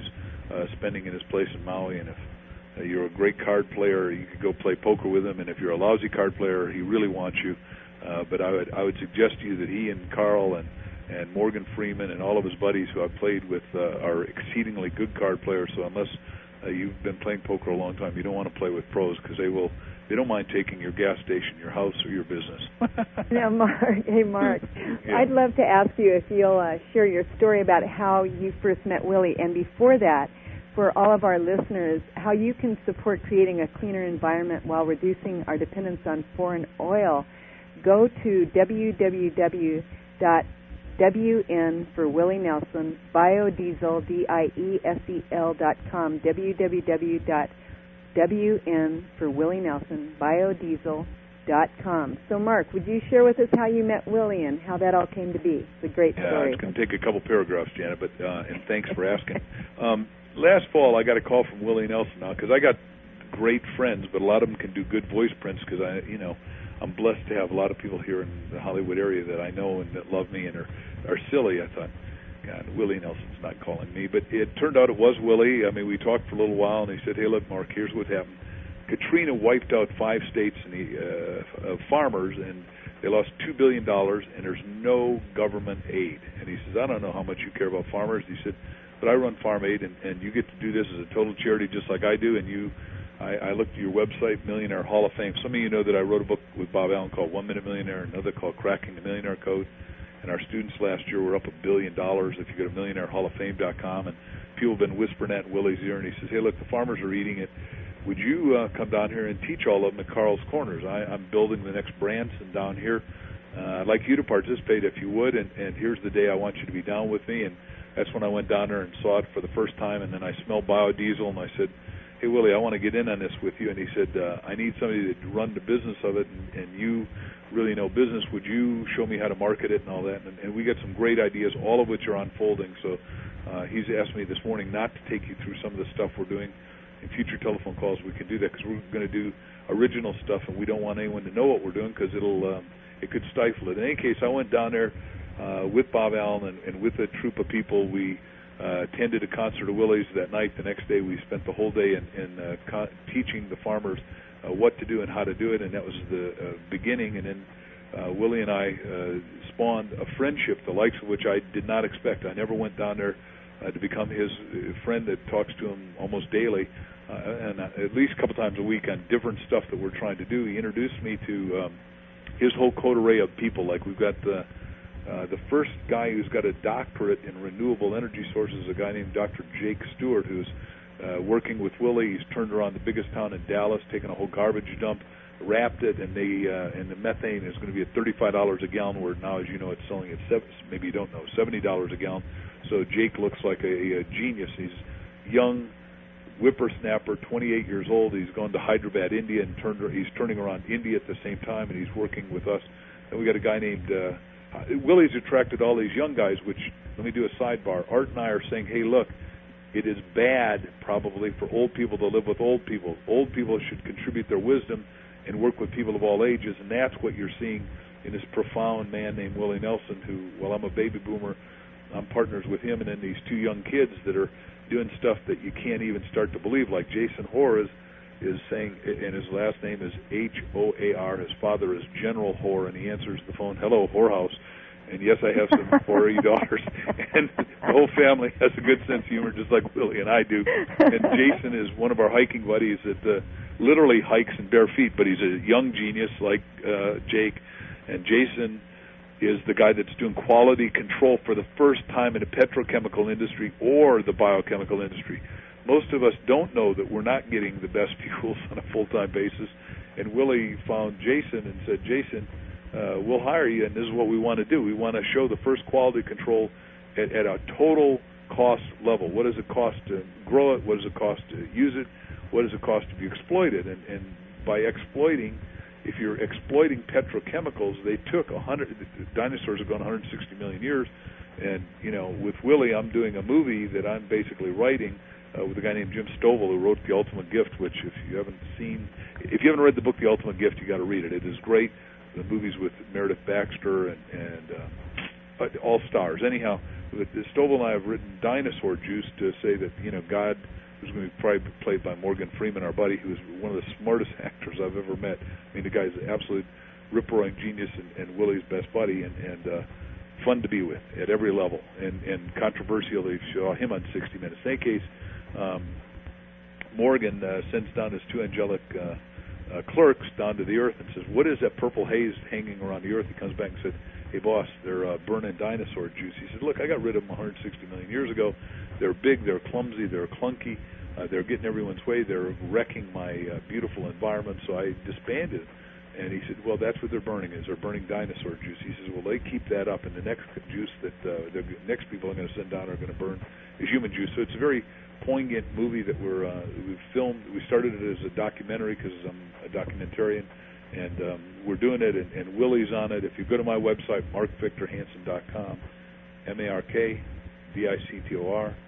uh, spending in his place in Maui. And if uh, you're a great card player, you could go play poker with him. And if you're a lousy card player, he really wants you. Uh, but I would I would suggest to you that he and Carl and, and Morgan Freeman and all of his buddies who I've played with uh, are exceedingly good card players. So unless uh, you've been playing poker a long time, you don't want to play with pros because they will they don't mind taking your gas station, your house, or your business. Now, Mark, hey Mark, yeah. I'd love to ask you if you'll uh, share your story about how you first met Willie, and before that, for all of our listeners, how you can support creating a cleaner environment while reducing our dependence on foreign oil. Go to w w w dot w n for Willie Nelson, biodiesel, D I E S E L dot com, w w w dot w n for Willie Nelson, biodiesel dot com. So, Mark, would you share with us how you met Willie and how that all came to be? It's a great yeah, story. It's going to take a couple paragraphs, Janet, but uh, and thanks for asking. Um, last fall, I got a call from Willie Nelson now because I got great friends, but a lot of them can do good voice prints because I, you know, I'm blessed to have a lot of people here in the Hollywood area that I know and that love me and are, are silly. I thought, God, Willie Nelson's not calling me. But it turned out it was Willie. I mean, we talked for a little while, and he said, hey, look, Mark, here's what happened. Katrina wiped out five states and the, uh, of farmers, and they lost two billion dollars, and there's no government aid. And he says, I don't know how much you care about farmers. He said, but I run Farm Aid, and, and you get to do this as a total charity just like I do, and you I, I looked at your website, Millionaire Hall of Fame. Some of you know that I wrote a book with Bob Allen called One Minute Millionaire, another called Cracking the Millionaire Code. And our students last year were up a billion dollars if you go to millionaire hall of fame dot com. And people have been whispering that in Willie's ear, and he says, hey, look, the farmers are eating it. Would you uh, come down here and teach all of them at Carl's Corners? I, I'm building the next Branson down here. Uh, I'd like you to participate if you would, and, and here's the day I want you to be down with me. And that's when I went down there and saw it for the first time, and then I smelled biodiesel, and I said, hey, Willie, I want to get in on this with you. And he said, uh, I need somebody to run the business of it, and, and you really know business. Would you show me how to market it and all that? And, and we got some great ideas, all of which are unfolding. So uh, he's asked me this morning not to take you through some of the stuff we're doing. In future telephone calls, we can do that because we're going to do original stuff, and we don't want anyone to know what we're doing because it'll um, it could stifle it. In any case, I went down there uh, with Bob Allen and, and with a troop of people. We Uh, attended a concert of Willie's that night. The next day we spent the whole day in, in uh, co- teaching the farmers uh, what to do and how to do it, and that was the uh, beginning. And then uh, Willie and I uh, spawned a friendship, the likes of which I did not expect. I never went down there uh, to become his friend that talks to him almost daily, uh, and uh, at least a couple times a week on different stuff that we're trying to do. He introduced me to um, his whole coterie of people. Like we've got the Uh, the first guy who's got a doctorate in renewable energy sources is a guy named Doctor Jake Stewart, who's uh, working with Willie. He's turned around the biggest town in Dallas, taken a whole garbage dump, wrapped it, and they uh, and the methane is going to be at thirty-five dollars a gallon, where now, as you know, it's selling at seven, maybe you don't know, seventy dollars a gallon. So Jake looks like a, a genius. He's young, whippersnapper, twenty-eight years old. He's gone to Hyderabad, India, and turned. He's turning around India at the same time, and he's working with us. And we got a guy named Uh, Uh, Willie's attracted all these young guys, which, let me do a sidebar. Art and I are saying, hey, look, it is bad probably for old people to live with old people. Old people should contribute their wisdom and work with people of all ages, and that's what you're seeing in this profound man named Willie Nelson, who, well, I'm a baby boomer, I'm partners with him, and then these two young kids that are doing stuff that you can't even start to believe, like Jason Hoare is, is saying, and his last name is H O A R. His father is General Hoare, and he answers the phone, hello, whorehouse. And yes, I have some hoary daughters. And the whole family has a good sense of humor, just like Willie and I do. And Jason is one of our hiking buddies that uh, literally hikes in bare feet, but he's a young genius like uh, Jake. And Jason is the guy that's doing quality control for the first time in the petrochemical industry or the biochemical industry. Most of us don't know that we're not getting the best fuels on a full-time basis. And Willie found Jason and said, Jason, uh, we'll hire you, and this is what we want to do. We want to show the first quality control at, at a total cost level. What does it cost to grow it? What does it cost to use it? What does it cost to be exploited? And, and by exploiting, if you're exploiting petrochemicals, they took one hundred, dinosaurs have gone one hundred sixty million years. And, you know, with Willie, I'm doing a movie that I'm basically writing Uh, with a guy named Jim Stovall, who wrote The Ultimate Gift, which if you haven't seen, if you haven't read the book The Ultimate Gift, you got to read it. It is great. The movie's with Meredith Baxter and, and uh, all stars. Anyhow, but Stovall and I have written Dinosaur Juice to say that, you know, God, who's going to be probably played by Morgan Freeman, our buddy, who's one of the smartest actors I've ever met. I mean, the guy's an absolute rip-roaring genius and, and Willie's best buddy, and, and uh, fun to be with at every level, and, and controversial. They saw him on sixty minutes. In any case, um, Morgan uh, sends down his two angelic uh, uh, clerks down to the earth and says, what is that purple haze hanging around the earth? He comes back and said, hey, boss, they're uh, burning dinosaur juice. He said, look, I got rid of them one hundred sixty million years ago. They're big, they're clumsy, they're clunky, uh, they're getting everyone's way, they're wrecking my uh, beautiful environment, so I disbanded. And he said, well, that's what they're burning, is they're burning dinosaur juice. He says, well, they keep that up, and the next juice that uh, the next people are going to send down are going to burn is human juice. So it's a very poignant movie that we're uh, we've filmed. We started it as a documentary because I'm a documentarian, and um, we're doing it, and, and Willie's on it. If you go to my website, mark victor hansen dot com, M A R K V I C T O R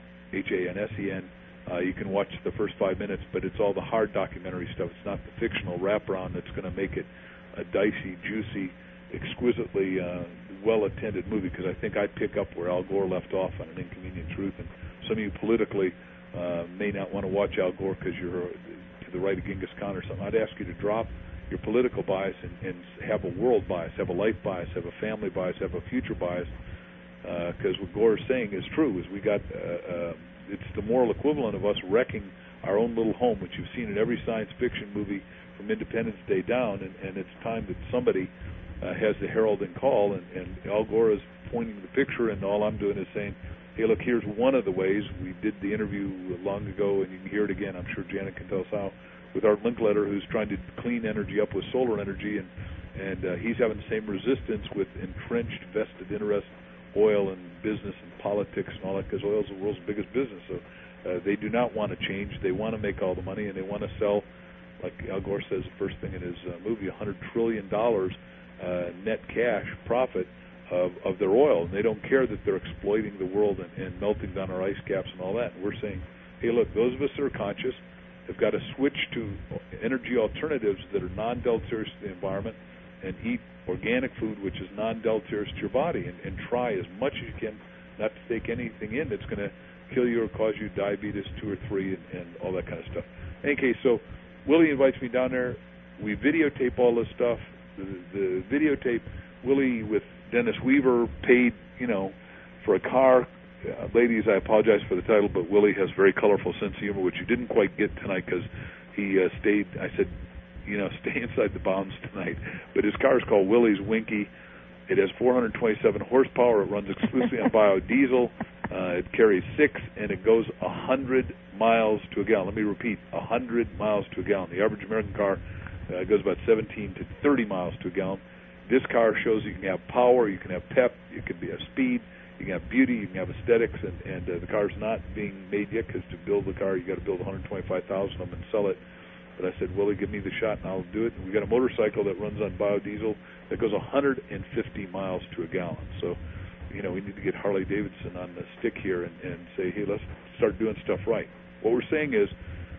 H A N S E N, uh, you can watch the first five minutes, but it's all the hard documentary stuff. It's not the fictional wraparound that's going to make it a dicey, juicy, exquisitely uh, well-attended movie, because I think I pick up where Al Gore left off on An Inconvenient Truth, and some of you politically uh, may not want to watch Al Gore because you're to the right of Genghis Khan or something. I'd ask you to drop your political bias and, and have a world bias, have a life bias, have a family bias, have a future bias, because uh, what Gore is saying is true, is we got, uh, uh, it's the moral equivalent of us wrecking our own little home, which you've seen in every science fiction movie from Independence Day down, and, and it's time that somebody uh, has the heralding call, and, and Al Gore is pointing the picture, and all I'm doing is saying, hey, look, here's one of the ways. We did the interview long ago, and you can hear it again. I'm sure Janet can tell us how, with Art Linkletter, who's trying to clean energy up with solar energy, and, and uh, he's having the same resistance with entrenched vested interest, oil and business and politics and all that, because oil is the world's biggest business. So uh, they do not want to change. They want to make all the money, and they want to sell, like Al Gore says the first thing in his uh, movie, one hundred trillion dollars uh, net cash profit Of, of their oil, and they don't care that they're exploiting the world and, and melting down our ice caps and all that. And we're saying, hey, look, those of us that are conscious have got to switch to energy alternatives that are non-deleterious to the environment and eat organic food, which is non-deleterious to your body, and, and try as much as you can not to take anything in that's going to kill you or cause you diabetes two or three and, and all that kind of stuff. In any case, so Willie invites me down there. We videotape all this stuff. The, the videotape, Willie with Dennis Weaver paid, you know, for a car. Uh, ladies, I apologize for the title, but Willie has very colorful sense of humor, which you didn't quite get tonight because he uh, stayed, I said, you know, stay inside the bounds tonight. But his car is called Willie's Winky. It has four hundred twenty-seven horsepower. It runs exclusively on biodiesel. Uh, it carries six, and it goes one hundred miles to a gallon. Let me repeat, one hundred miles to a gallon. The average American car uh, goes about seventeen to thirty miles to a gallon. This car shows you can have power, you can have pep, you can be have speed, you can have beauty, you can have aesthetics, and, and uh, the car's not being made yet, because to build the car, you got to build one hundred twenty-five thousand of them and sell it. But I said, Willie, give me the shot, and I'll do it. And we got a motorcycle that runs on biodiesel that goes one hundred fifty miles to a gallon. So, you know, we need to get Harley Davidson on the stick here and, and say, hey, let's start doing stuff right. What we're saying is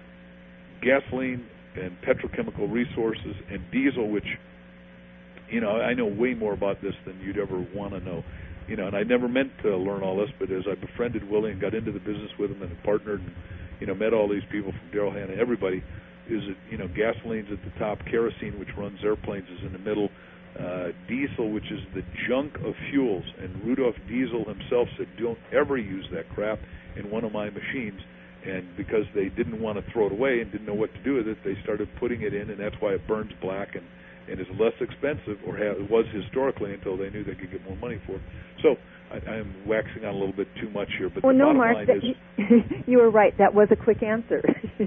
gasoline and petrochemical resources and diesel, which, you know, I know way more about this than you'd ever want to know. You know, and I never meant to learn all this, but as I befriended Willie and got into the business with him and partnered and, you know, met all these people from Daryl Hannah, everybody, is that, you know, gasoline's at the top, kerosene, which runs airplanes, is in the middle, uh, diesel, which is the junk of fuels. And Rudolf Diesel himself said, don't ever use that crap in one of my machines. And because they didn't want to throw it away and didn't know what to do with it, they started putting it in, and that's why it burns black and and is less expensive, or ha- it was historically until they knew they could get more money for it. So I, I'm waxing on a little bit too much here, but well, the no, bottom Mark, line that, is... you, you were right. That was a quick answer. The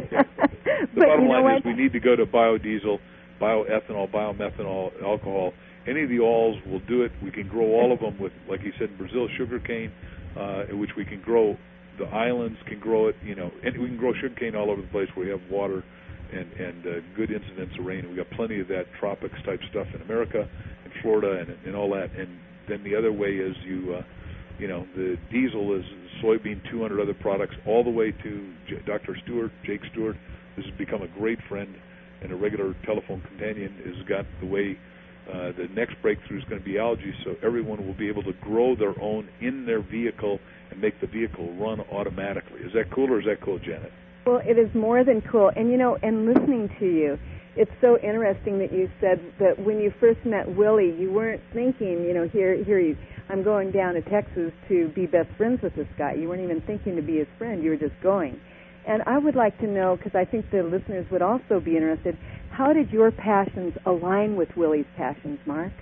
but bottom you know line what? is we need to go to biodiesel, bioethanol, biomethanol, alcohol. Any of the alls will do it. We can grow all of them with, like you said, in Brazil, sugarcane, uh, in which we can grow. The islands can grow it, you know, and we can grow sugarcane all over the place where we have water and, and uh, good incidents of rain. We got plenty of that tropics type stuff in America, in Florida, and, and all that. And then the other way is you, uh, you know, the diesel is soybean, two hundred other products, all the way to J- Doctor Stewart, Jake Stewart, who's become a great friend and a regular telephone companion, has got the way Uh, the next breakthrough is going to be algae, so everyone will be able to grow their own in their vehicle and make the vehicle run automatically. Is that cool, or is that cool, Janet? Well, it is more than cool. And, you know, and listening to you, it's so interesting that you said that when you first met Willie, you weren't thinking, you know, here, here you, I'm going down to Texas to be best friends with this guy. You weren't even thinking to be his friend. You were just going. And I would like to know, because I think the listeners would also be interested, how did your passions align with Willie's passions, Mark?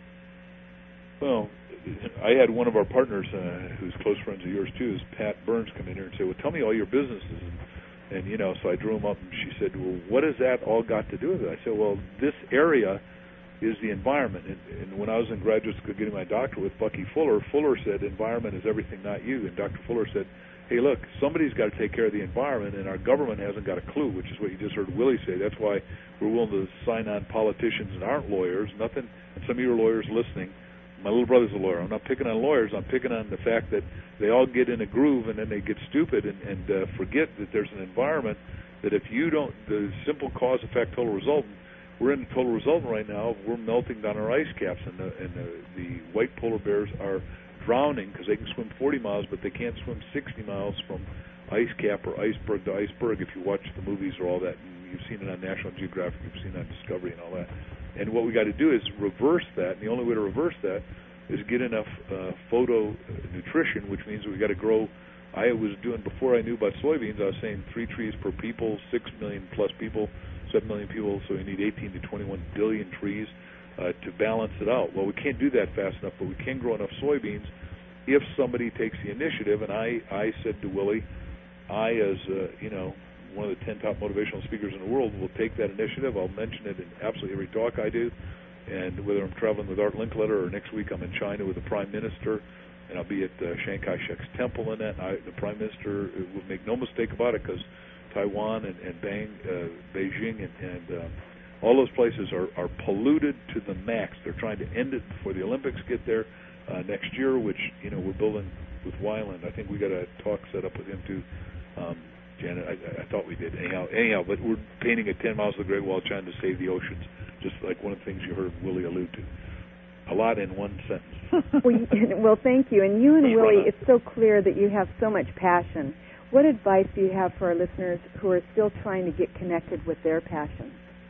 Well, I had one of our partners, uh, who's close friends of yours too, is Pat Burns, come in here and say, well, tell me all your businesses. And, and, you know, so I drew him up, and she said, well, what has that all got to do with it? I said, well, this area is the environment. And, and when I was in graduate school getting my doctorate with Bucky Fuller, Fuller said, environment is everything, not you. And Doctor Fuller said, hey, look, somebody's got to take care of the environment, and our government hasn't got a clue, which is what you just heard Willie say. That's why we're willing to sign on politicians that aren't lawyers. Nothing, and some of you are lawyers listening. My little brother's a lawyer. I'm not picking on lawyers. I'm picking on the fact that they all get in a groove, and then they get stupid and, and uh, forget that there's an environment that if you don't, the simple cause, effect, total resultant, we're in the total resultant right now. We're melting down our ice caps, and the, and the, the white polar bears are drowning because they can swim forty miles, but they can't swim sixty miles from ice cap or iceberg to iceberg. If you watch the movies or all that, and you've seen it on National Geographic, you've seen it on Discovery and all that. And what we got to do is reverse that, and the only way to reverse that is get enough uh, photo nutrition, which means we got to grow. I was doing, before I knew about soybeans, I was saying three trees per people, six million plus people, seven million people, so we need eighteen to twenty-one billion trees uh, to balance it out. Well, we can't do that fast enough, but we can grow enough soybeans if somebody takes the initiative. And I, I said to Willie, I, as uh, you know, one of the ten top motivational speakers in the world, will take that initiative. I'll mention it in absolutely every talk I do. And whether I'm traveling with Art Linkletter or next week I'm in China with the Prime Minister, and I'll be at uh, Chiang Kai-shek's temple in that. And I, the Prime Minister will make no mistake about it, because Taiwan and, and Bang, uh, Beijing and, and uh, all those places are, are polluted to the max. They're trying to end it before the Olympics get there uh, next year, which, you know, we're building with Weiland. I think we got a talk set up with him too. Um, Janet, I, I thought we did. Anyhow, anyhow, but we're painting at ten miles of the Great Wall trying to save the oceans, just like one of the things you heard Willie allude to. A lot in one sentence. well, you, well, thank you. And you and Willie, it's so clear that you have so much passion. What advice do you have for our listeners who are still trying to get connected with their passion?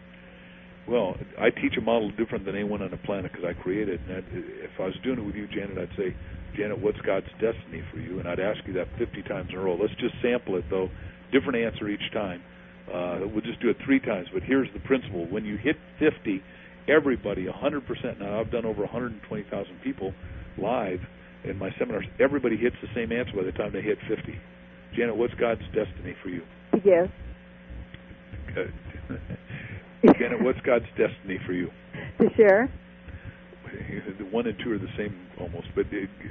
Well, I teach a model different than anyone on the planet because I created it. And if I was doing it with you, Janet, I'd say, Janet, what's God's destiny for you? And I'd ask you that fifty times in a row. Let's just sample it, though. Different answer each time. Uh, we'll just do it three times. But here's the principle. When you hit fifty, everybody, one hundred percent, now I've done over one hundred twenty thousand people live in my seminars, everybody hits the same answer by the time they hit fifty. Janet, what's God's destiny for you? Yes. Good. Janet, what's God's destiny for you? To share. The one and two are the same almost, but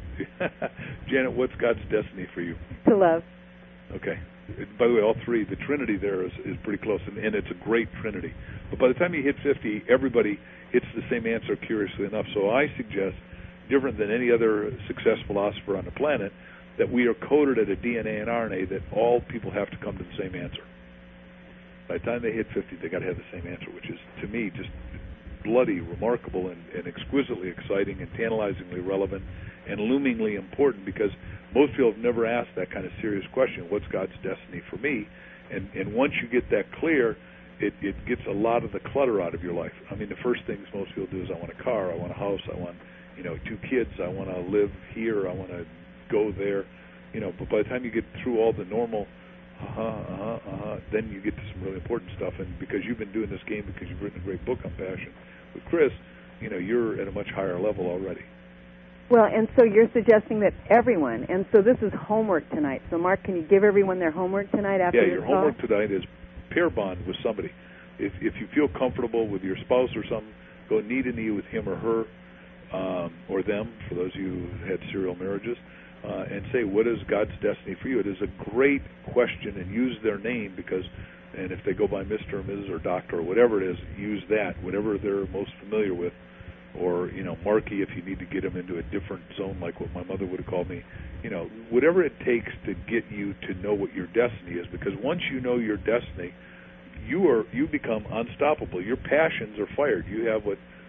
Janet, what's God's destiny for you? To love. Okay. By the way, all three, the Trinity there is, is pretty close, and, and it's a great Trinity. But by the time you hit fifty, everybody hits the same answer, curiously enough. So I suggest, different than any other success philosopher on the planet, that we are coded at a D N A and R N A that all people have to come to the same answer. By the time they hit fifty, they got to have the same answer, which is, to me, just bloody remarkable and, and exquisitely exciting and tantalizingly relevant and loomingly important, because most people have never asked that kind of serious question, what's God's destiny for me? And, and once you get that clear, it, it gets a lot of the clutter out of your life. I mean, the first things most people do is, I want a car, I want a house, I want, you know, two kids, I want to live here, I want to go there, you know, but by the time you get through all the normal uh-huh, uh-huh, uh-huh, then you get to some really important stuff. And because you've been doing this game, because you've written a great book on passion with Chris, you know, you're at a much higher level already. Well, and so you're suggesting that everyone, and so this is homework tonight. So, Mark, can you give everyone their homework tonight after yeah, your your talk? homework tonight is pair bond with somebody. If if you feel comfortable with your spouse or something, go knee to knee with him or her, um, or them, for those of you who had serial marriages, uh, and say, what is God's destiny for you? It is a great question, and use their name, because, and if they go by Mister or Missus or Doctor or whatever it is, use that, whatever they're most familiar with. Or, you know, Marky, if you need to get them into a different zone, like what my mother would have called me. You know, whatever it takes to get you to know what your destiny is, because once you know your destiny, you are you become unstoppable. Your passions are fired. You have what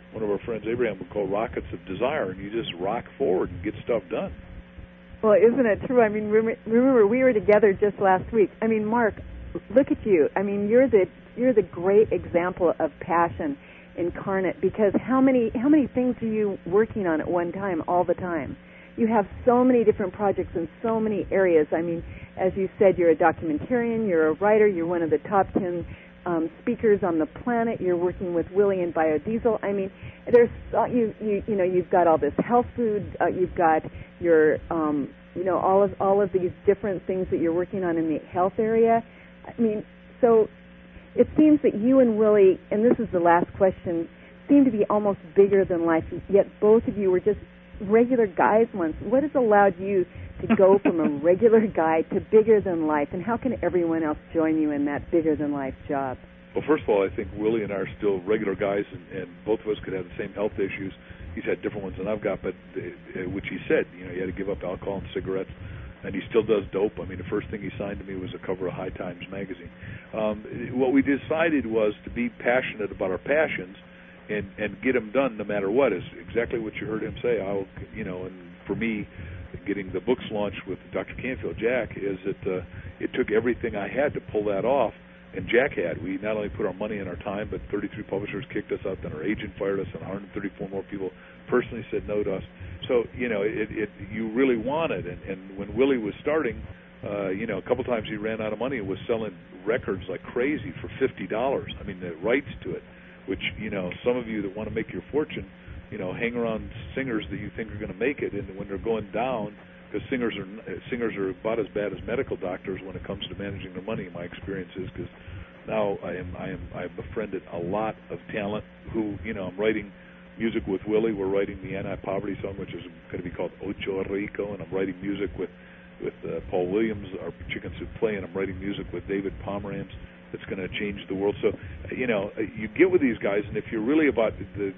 one of our friends, Abraham, would call rockets of desire, and you just rock forward and get stuff done. Well, isn't it true? I mean, remember, we were together just last week. I mean, Mark, look at you. I mean, you're the you're the great example of passion incarnate, because how many how many things are you working on at one time, all the time? You have so many different projects in so many areas. I mean, as you said, you're a documentarian, you're a writer, you're one of the top ten um, speakers on the planet. You're working with Willie and biodiesel. I mean, there's uh, you you you know you've got all this health food. Uh, you've got your um, you know all of all of these different things that you're working on in the health area. I mean, so it seems that you and Willie, and this is the last question, seem to be almost bigger than life. Yet both of you were just regular guys once. What has allowed you to go from a regular guy to bigger than life, and how can everyone else join you in that bigger than life job? Well, first of all, I think Willie and I are still regular guys, and, and both of us could have the same health issues. He's had different ones than I've got, but uh, which he said, you know, he had to give up alcohol and cigarettes, and he still does dope. I mean, the first thing he signed to me was a cover of High Times magazine. Um, what we decided was to be passionate about our passions and, and get them done no matter what, is exactly what you heard him say. I'll, you know, and for me, getting the books launched with Doctor Canfield, Jack, is that uh, it took everything I had to pull that off, and Jack had. We not only put our money and our time, but thirty-three publishers kicked us out, then our agent fired us, and one hundred thirty-four more people personally said no to us. So, you know, it, it you really wanted, and, and when Willie was starting, uh, you know, a couple times he ran out of money and was selling records like crazy for fifty dollars. I mean, the rights to it, which, you know, some of you that want to make your fortune, you know, hang around singers that you think are going to make it, and when they're going down, because singers are singers are about as bad as medical doctors when it comes to managing their money. My experience is, because now I am I am I've befriended a lot of talent who, you know, I'm writing music with Willie. We're writing the anti-poverty song, which is going to be called Ocho Rico, and I'm writing music with with uh, Paul Williams, our Chicken Soup Play, and I'm writing music with David Pomeranz. That's going to change the world. So, you know, you get with these guys, and if you're really about the, the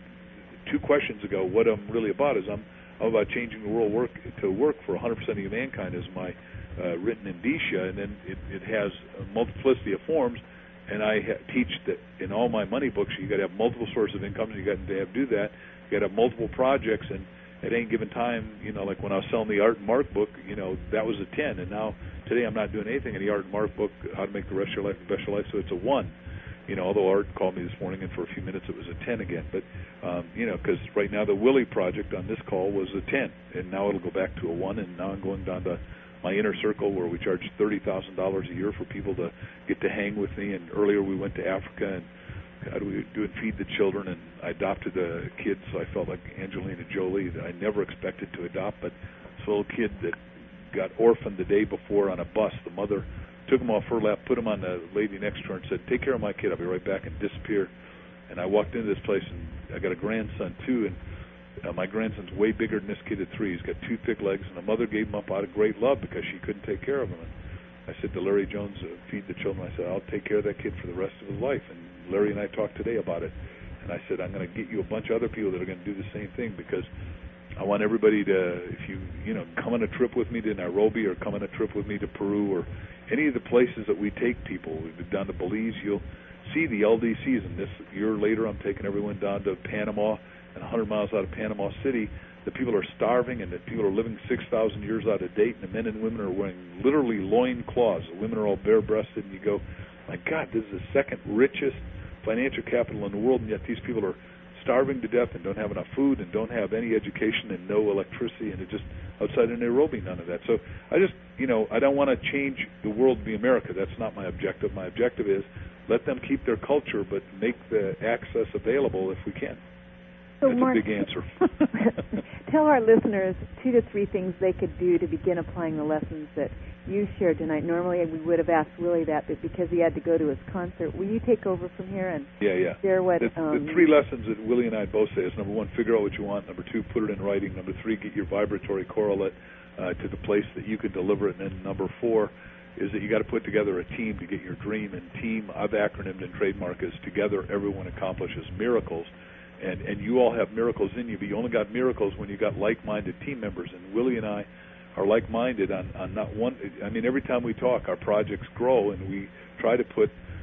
two questions ago, what I'm really about is I'm, I'm about changing the world work to work for one hundred percent of humankind is my uh, written indicia, and then it, it has a multiplicity of forms, and I ha- teach that in all my money books you got to have multiple sources of income, you got to have do that, you got to have multiple projects, and at any given time, you know, like when I was selling the Art and Mark book, you know, that was a ten, and now today I'm not doing anything in the Art and Mark book, How to Make the Rest of Your Life the Best of Your Life, so it's a one. You know, although Art called me this morning, and for a few minutes it was a ten again. But, um, you know, because right now the Willie project on this call was a ten, and now it'll go back to a one, and now I'm going down to my inner circle where we charge thirty thousand dollars a year for people to get to hang with me. And earlier we went to Africa, and God, we were doing Feed the Children, and I adopted a kid, so I felt like Angelina Jolie that I never expected to adopt, but this little kid that got orphaned the day before on a bus. The mother took him off her lap, put him on the lady next to her, and said, "Take care of my kid, I'll be right back," and disappeared. And I walked into this place, and I got a grandson, too, and uh, my grandson's way bigger than this kid at three. He's got two thick legs, and the mother gave him up out of great love because she couldn't take care of him. And I said to Larry Jones, uh, Feed the Children, I said, "I'll take care of that kid for the rest of his life." And Larry and I talked today about it. And I said, "I'm going to get you a bunch of other people that are going to do the same thing, because I want everybody to, if you, you know, come on a trip with me to Nairobi, or come on a trip with me to Peru, or any of the places that we take people. We've been down to Belize. You'll see the L D Cs. And this year later, I'm taking everyone down to Panama, and one hundred miles out of Panama City, the people are starving, and the people are living six thousand years out of date, and the men and women are wearing literally loin cloths. The women are all bare-breasted, and you go, my God, this is the second richest financial capital in the world, and yet these people are starving to death and don't have enough food and don't have any education and no electricity, and it just outside of Nairobi, none of that. So I just, you know, I don't want to change the world to be America. That's not my objective. My objective is let them keep their culture, but make the access available if we can. So That's Mark, a big answer. tell our listeners two to three things they could do to begin applying the lessons that you shared tonight. Normally we would have asked Willie that, but because he had to go to his concert, will you take over from here and yeah, yeah. share what... The, um, the three lessons that Willie and I both say is, number one, figure out what you want. Number two, put it in writing. Number three, get your vibratory correlate uh, to the place that you can deliver it. And then number four is that you got to put together a team to get your dream. And team, I've acronymed and trademark as together everyone accomplishes miracles. And, and you all have miracles in you, but you only got miracles when you got like-minded team members. And Willie and I are like-minded on, on not one. I mean, every time we talk, our projects grow, and we try to put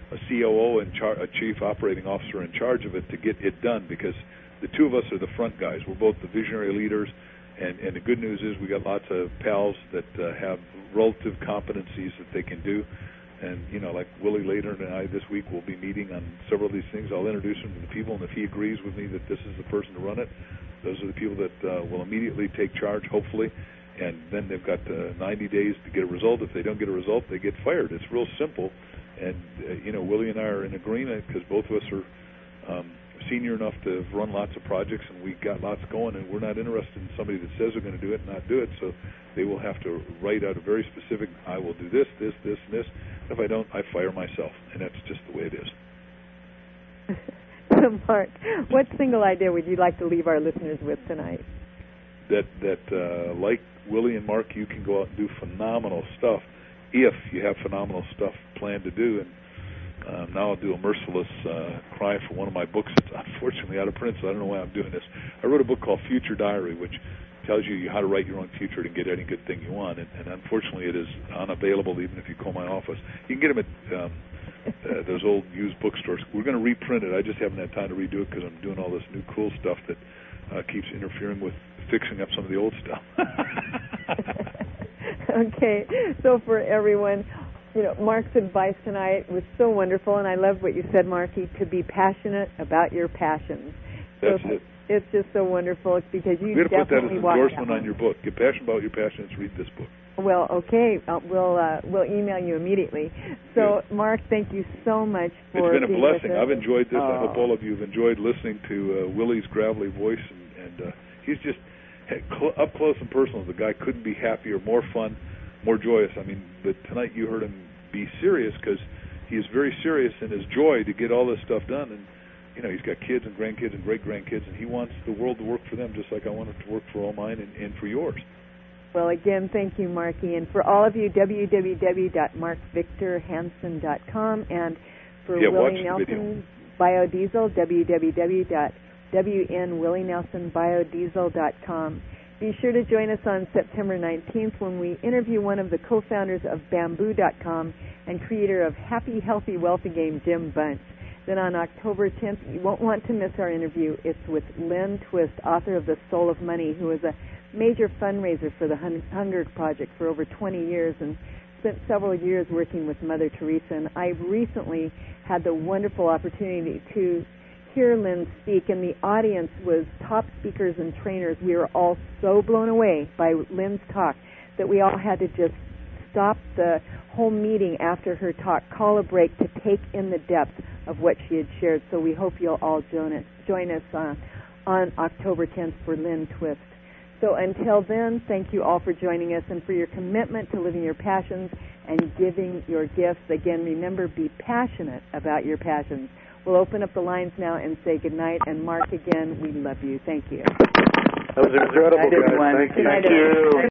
a C O O and char- a chief operating officer in charge of it to get it done, because the two of us are the front guys. We're both the visionary leaders, and, and the good news is we got lots of pals that uh, have relative competencies that they can do. And, you know, like Willie Later and I this week will be meeting on several of these things. I'll introduce him to the people, and if he agrees with me that this is the person to run it, those are the people that uh, will immediately take charge, hopefully. And then they've got uh, ninety days to get a result. If they don't get a result, they get fired. It's real simple. And, uh, you know, Willie and I are in agreement because both of us are um, senior enough to run lots of projects, and we got lots going, and we're not interested in somebody that says they're going to do it and not do it. So they will have to write out a very specific, I will do this, this, this, and this. If I don't, I fire myself, and that's just the way it is. So, Mark, what single idea would you like to leave our listeners with tonight? That, that uh, like Willie and Mark, you can go out and do phenomenal stuff if you have phenomenal stuff planned to do. And uh, now I'll do a merciless uh, cry for one of my books. It's unfortunately out of print, so I don't know why I'm doing this. I wrote a book called Future Diary, which tells you how to write your own future to get any good thing you want. And, and unfortunately, it is unavailable even if you call my office. You can get them at um, uh, those old used bookstores. We're going to reprint it. I just haven't had time to redo it because I'm doing all this new cool stuff that uh, keeps interfering with fixing up some of the old stuff. Okay, so for everyone, you know, Mark's advice tonight was so wonderful, and I love what you said, Marky, to be passionate about your passions. That's so it. It's just so wonderful. It's because you We're going to put that as definitely an walk endorsement that on your book. Get passionate about your passions. Read this book. Well, okay, uh, we'll uh, we'll email you immediately. So, Good. Mark, thank you so much for It's been a being blessing. with us. I've enjoyed this. Oh. I hope all of you have enjoyed listening to uh, Willie's gravelly voice, and, and uh, he's just cl- up close and personal. The guy couldn't be happier, more fun, more joyous. I mean, but tonight you heard him be serious because he is very serious in his joy to get all this stuff done. And you know, he's got kids and grandkids and great-grandkids, and he wants the world to work for them just like I want it to work for all mine and, and for yours. Well, again, thank you, Marky. And for all of you, w w w dot mark victor hansen dot com. And for yeah, Willie Nelson Biodiesel, w w w dot w n willie nelson biodiesel dot com. Be sure to join us on September nineteenth when we interview one of the co-founders of bamboo dot com and creator of Happy, Healthy, Wealthy Game, Jim Bunch. Then on October tenth, you won't want to miss our interview. It's with Lynn Twist, author of The Soul of Money, who is a major fundraiser for the Hunger Project for over twenty years and spent several years working with Mother Teresa. And I recently had the wonderful opportunity to hear Lynn speak, and the audience was top speakers and trainers. We were all so blown away by Lynn's talk that we all had to just stop the whole meeting after her talk, call a break to take in the depth of what she had shared. So we hope you'll all join us, join us uh, on October tenth for Lynn Twist. So until then, thank you all for joining us and for your commitment to living your passions and giving your gifts. Again, remember, be passionate about your passions. We'll open up the lines now and say goodnight. And Mark, again, we love you. Thank you. That was incredible, Good night, guys. everyone. Thank you. Good night, Thank you.